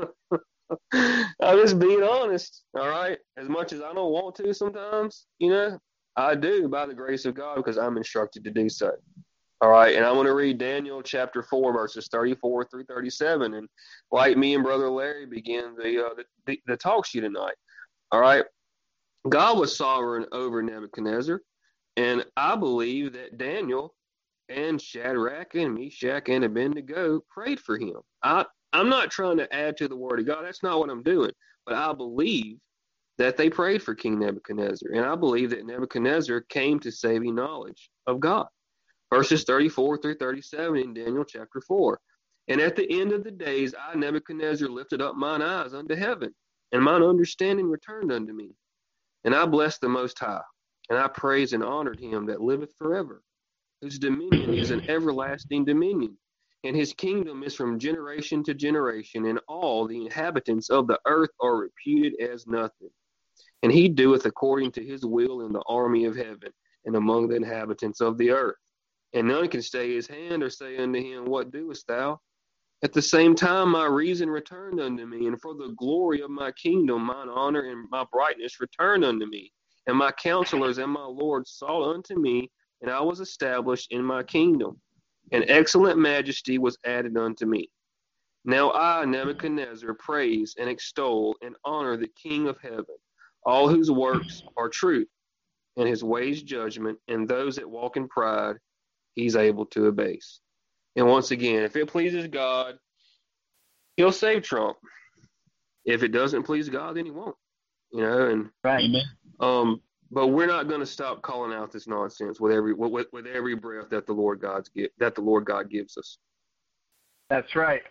I'm just being honest. All right? As much as I don't want to sometimes, you know, I do by the grace of God because I'm instructed to do so. All right? And I'm going to read Daniel chapter four, verses thirty-four through thirty-seven. And like me and Brother Larry begin the, uh, the, the, the talk sheet tonight. All right? God was sovereign over Nebuchadnezzar, and I believe that Daniel and Shadrach and Meshach and Abednego prayed for him. I, I'm not trying to add to the word of God. That's not what I'm doing. But I believe that they prayed for King Nebuchadnezzar, and I believe that Nebuchadnezzar came to saving knowledge of God. Verses thirty-four through thirty-seven in Daniel chapter four. And at the end of the days, I, Nebuchadnezzar, lifted up mine eyes unto heaven, and mine understanding returned unto me. And I blessed the Most High, and I praised and honored him that liveth forever, whose dominion is an everlasting dominion, and his kingdom is from generation to generation, and all the inhabitants of the earth are reputed as nothing. and he doeth according to his will in the army of heaven and among the inhabitants of the earth. And none can stay his hand or say unto him, What doest thou? At the same time my reason returned unto me, and for the glory of my kingdom mine honor and my brightness returned unto me. And my counselors and my Lord sought unto me, and I was established in my kingdom. And excellent majesty was added unto me. Now I, Nebuchadnezzar, praise and extol and honor the King of heaven, all whose works are truth, and his ways judgment, and those that walk in pride he's able to abase. And once again, if it pleases God, he'll save Trump. If it doesn't please God, then he won't. You know, and right. um, but we're not going to stop calling out this nonsense with every with, with every breath that the Lord God's give, that the Lord God gives us. That's right.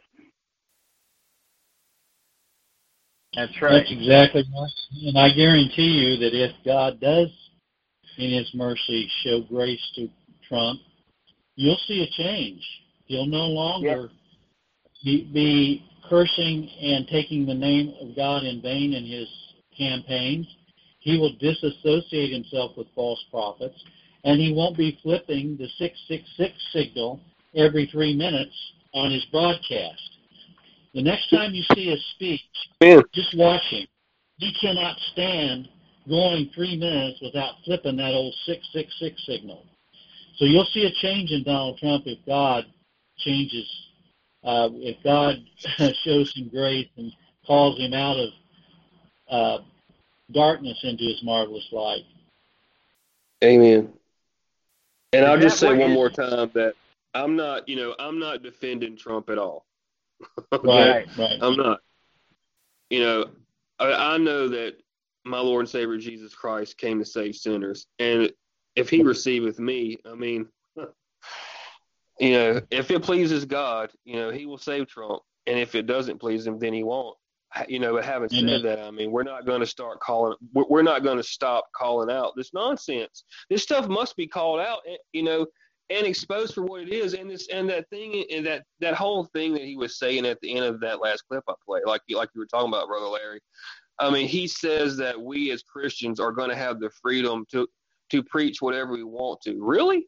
That's right. That's exactly right. And I guarantee you that if God does, in his mercy, show grace to Trump, you'll see a change. He'll no longer be, be cursing and taking the name of God in vain in his campaigns. He will disassociate himself with false prophets, and he won't be flipping the six six six signal every three minutes on his broadcast. The next time you see a speech, Man. just watch him. He cannot stand going three minutes without flipping that old six six six signal. So you'll see a change in Donald Trump if God changes, uh, if God shows him grace and calls him out of uh, darkness into his marvelous light. Amen. And Is I'll just that say what one you- more time that I'm not, you know, I'm not defending Trump at all. Okay? Right, right. I'm not. You know, I, I know that my Lord and Savior Jesus Christ came to save sinners, and if he receiveth me, I mean, you know, if it pleases God, you know, he will save Trump, and if it doesn't please him, then he won't. You know, but having said Amen. that, I mean, we're not going to start calling, we're we're not going to stop calling out this nonsense. This stuff must be called out, you know, and exposed for what it is. And this, and that thing, and that, that whole thing that he was saying at the end of that last clip I played, like, like you were talking about, Brother Larry. I mean, he says that we as Christians are going to have the freedom to, to preach whatever we want to. Really?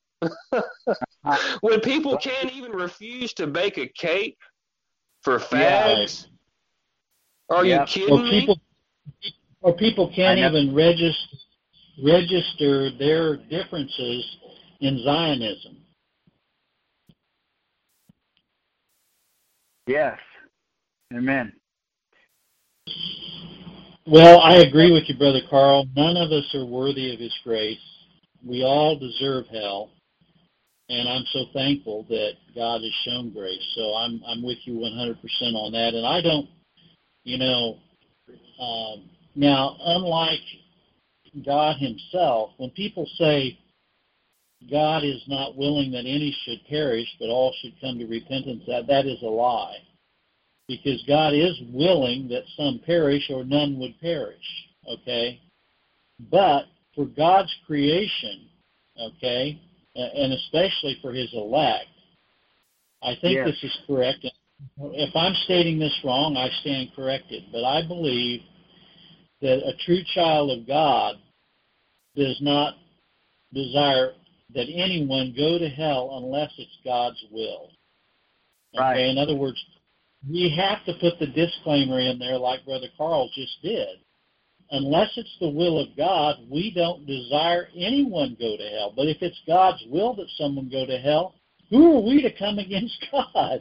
When people can't even refuse to bake a cake for fags? Are Yeah. you kidding Or me? people, or people can't I know. even register register their differences in Zionism. Yes. Amen. Well, I agree with you, Brother Carl. None of us are worthy of his grace. We all deserve hell. And I'm so thankful that God has shown grace. So I'm I'm with you one hundred percent on that. And I don't, you know, um, now, unlike God himself, when people say God is not willing that any should perish, but all should come to repentance, that, that is a lie. Because God is willing that some perish or none would perish, okay? But for God's creation, okay, and especially for his elect, I think Yes. this is correct. If I'm stating this wrong, I stand corrected. But I believe that a true child of God does not desire that anyone go to hell unless it's God's will. Okay? Right. In other words, we have to put the disclaimer in there like Brother Carl just did. Unless it's the will of God, we don't desire anyone go to hell. But if it's God's will that someone go to hell, who are we to come against God?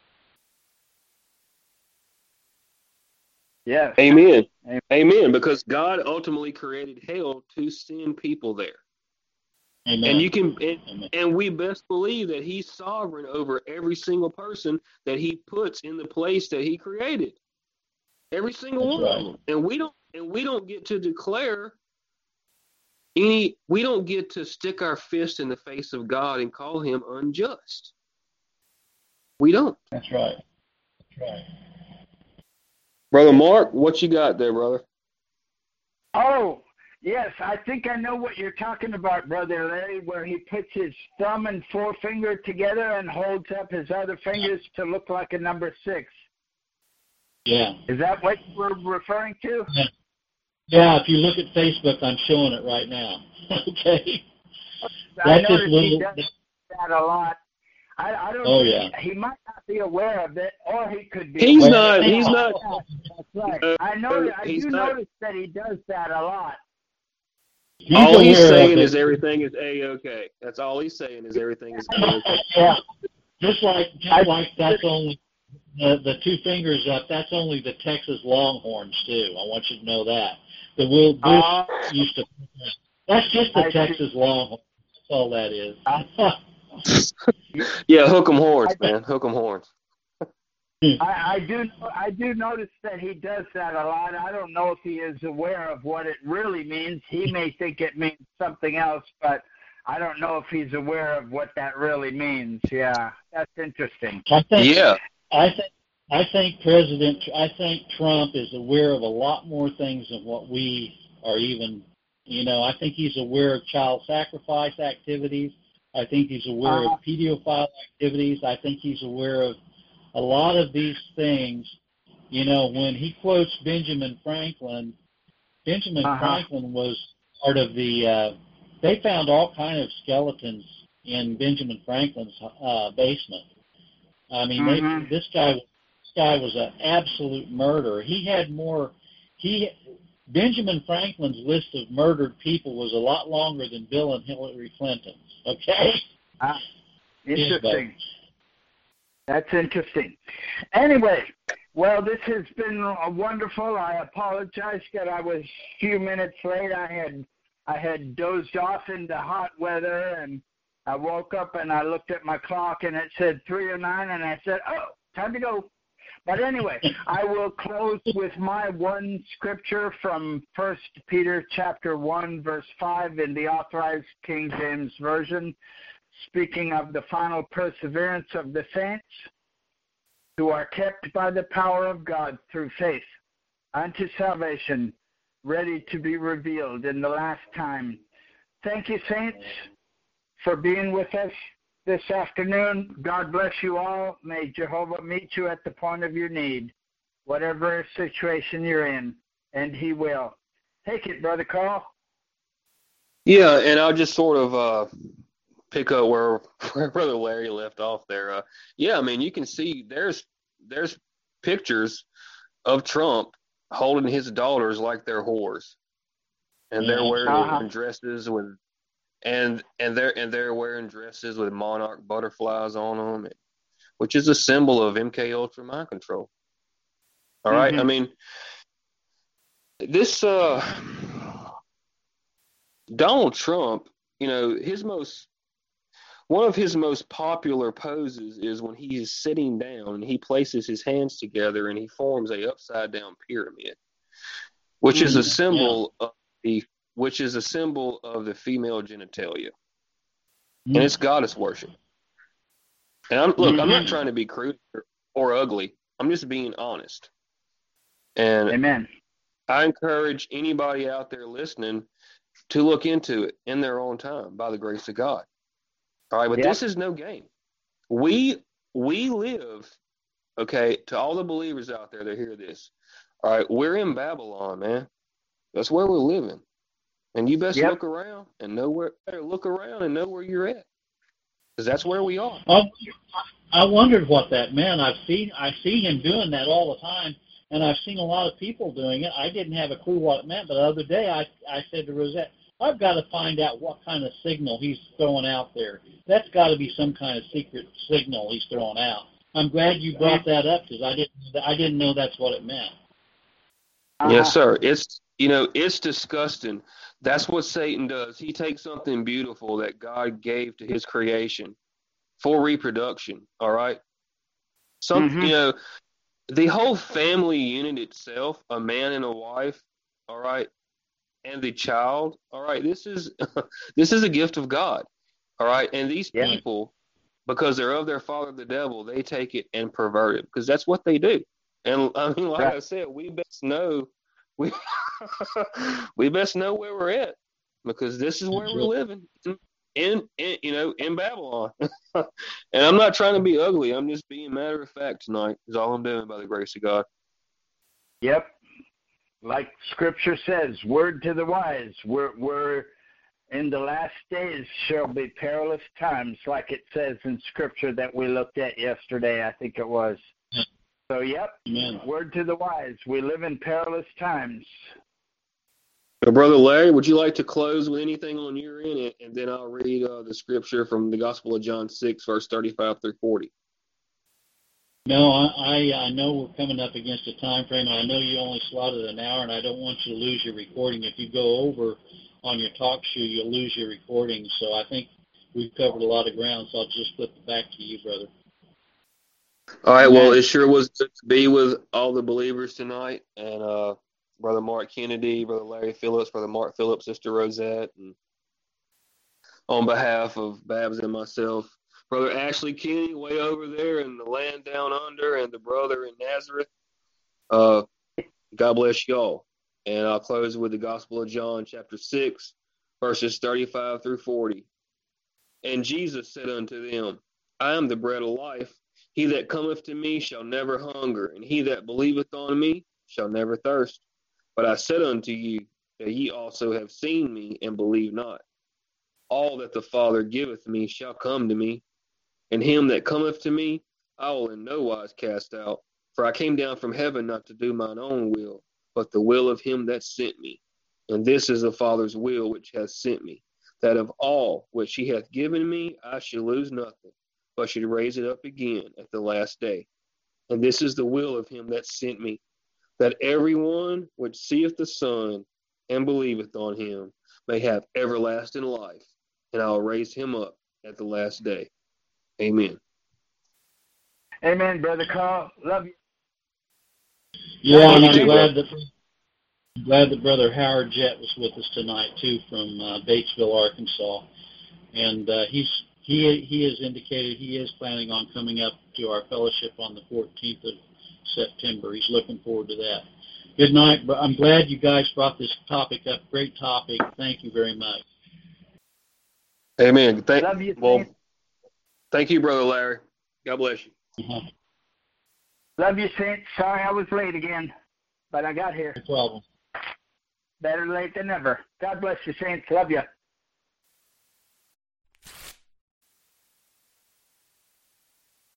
Yes. Amen. Amen. Amen. Because God ultimately created hell to send people there. Amen. And you can, and, Amen. and we best believe that he's sovereign over every single person that he puts in the place that he created. Every single That's one right. of them. And we don't, and we don't get to declare any, we don't get to stick our fist in the face of God and call him unjust. We don't. That's right. That's right. Brother Mark, what you got there, brother? Oh, yes, I think I know what you're talking about, Brother Larry, where he puts his thumb and forefinger together and holds up his other fingers to look like a number six. Yeah. Is that what we're referring to? Yeah. Yeah, if you look at Facebook, I'm showing it right now. Okay. I That's just noticed little. he does that a lot. I, I don't. Oh, think yeah. He might not be aware of it, or he could be. He's aware not. of it. He's not. That's right. Uh, I know. I he's do not. notice that he does that a lot. He's All he's aware of saying it. is everything is A-okay. That's all he's saying is everything is A-okay. Yeah. Just like, just like that's only the the two fingers up. That's only the Texas Longhorns too. I want you to know that. The Will Bush Uh, used to. That's just the I Texas Longhorns. That's all that is. Yeah, hook 'em horns, man. Hook 'em horns. I, I do. I do notice that he does that a lot. I don't know if he is aware of what it really means. He may think it means something else, but I don't know if he's aware of what that really means. Yeah, that's interesting. I think, Yeah. I think I think President I think Trump is aware of a lot more things than what we are even. You know, I think he's aware of child sacrifice activities. I think he's aware Uh, of pedophile activities. I think he's aware of a lot of these things. You know, when he quotes Benjamin Franklin, Benjamin Uh-huh. Franklin was part of the. Uh, they found all kind of skeletons in Benjamin Franklin's uh, basement. I mean, Mhm. they, this guy, this guy was an absolute murderer. He had more. He Benjamin Franklin's list of murdered people was a lot longer than Bill and Hillary Clinton's. Okay. Ah, interesting. Anyway. That's interesting. Anyway, well, this has been uh, wonderful. I apologize that I was a few minutes late. I had I had dozed off into hot weather, and I woke up and I looked at my clock and it said three oh nine, and I said, "Oh, time to go." But anyway, I will close with my one scripture from First Peter chapter one, verse five in the Authorized King James Version, speaking of the final perseverance of the saints who are kept by the power of God through faith unto salvation, ready to be revealed in the last time. Thank you, saints, for being with us this afternoon. God bless you all. May Jehovah meet you at the point of your need, whatever situation you're in, and he will. Take it, Brother Carl. Yeah, and I'll just sort of uh, pick up where, where Brother Larry left off there. Uh, yeah, I mean, you can see there's there's pictures of Trump holding his daughters like they're whores, and they're wearing Uh-huh. dresses with and and they're and they're wearing dresses with monarch butterflies on them, which is a symbol of M K Ultra mind control. All right, Mhm. I mean, this uh, Donald Trump, you know, his most one of his most popular poses is when he is sitting down and he places his hands together and he forms a upside down pyramid, which is a symbol of the which is a symbol of the female genitalia, and it's goddess worship. And I'm look, I'm not trying to be crude or, or ugly. I'm just being honest. And Amen. I encourage anybody out there listening to look into it in their own time by the grace of God. All right, but Yep. this is no game. We we live, okay, to all the believers out there that hear this. All right, we're in Babylon, man. That's where we're living. And you best Yep. look around and know where better look around and know where you're at. Because that's where we are. I, I wondered what that meant. I've seen I see him doing that all the time, and I've seen a lot of people doing it. I didn't have a clue what it meant, but the other day I I said to Rosette, I've got to find out what kind of signal he's throwing out there. That's got to be some kind of secret signal he's throwing out. I'm glad you brought that up because I didn't I didn't know that's what it meant. Uh-huh. Yes, sir. It's you know, it's disgusting. That's what Satan does. He takes something beautiful that God gave to his creation for reproduction. All right. Some Mhm. you know, the whole family unit itself, a man and a wife, all right, and the child, all right, this is this is a gift of God. All right. And these Yeah. people, because they're of their father the devil, they take it and pervert it because that's what they do. And I mean, like Right. I said, we best know we we best know where we're at because this is where we're living in, in you know in Babylon. And I'm not trying to be ugly. I'm just being matter of fact tonight. Is all I'm doing by the grace of God. Yep. like Scripture says, word to the wise, we're, we're in the last days shall be perilous times, like it says in Scripture that we looked at yesterday, I think it was. So, yep, Amen. Word to the wise. We live in perilous times. So, Brother Larry, would you like to close with anything on your end? And, and then I'll read uh, the Scripture from the Gospel of John six, verse thirty-five through forty. No, I, I know we're coming up against a time frame. I know you only slotted an hour, and I don't want you to lose your recording. If you go over on your talk show, you'll lose your recording. So I think we've covered a lot of ground, so I'll just flip it back to you, brother. All right, well, it sure was good to be with all the believers tonight. And uh, Brother Mark Kennedy, Brother Larry Phillips, Brother Mark Phillips, Sister Rosette. And on behalf of Babs and myself, Brother Ashley Kenny, way over there in the land down under, and the brother in Nazareth. Uh, God bless y'all. And I'll close with the Gospel of John, chapter six, verses thirty-five through forty. And Jesus said unto them, I am the bread of life. He that cometh to me shall never hunger, and he that believeth on me shall never thirst. But I said unto you that ye also have seen me, and believe not. All that the Father giveth me shall come to me. And him that cometh to me, I will in no wise cast out. For I came down from heaven not to do mine own will, but the will of him that sent me. And this is the Father's will which hath sent me, that of all which he hath given me I shall lose nothing, but should raise it up again at the last day. And this is the will of him that sent me, that every one which seeth the Son and believeth on him may have everlasting life, and I will raise him up at the last day. Amen. Amen, Brother Carl. Love you. Yeah, and I'm glad that I'm glad that Brother Howard Jett was with us tonight too, from uh, Batesville, Arkansas, and uh, he's he he has indicated he is planning on coming up to our fellowship on the fourteenth of September. He's looking forward to that. Good night. I'm glad you guys brought this topic up. Great topic. Thank you very much. Amen. Thank, Love you. well, thank you, Brother Larry. God bless you. Uh-huh. Love you, Saints. Sorry I was late again, but I got here. No problem. Better late than never. God bless you, Saints. Love you.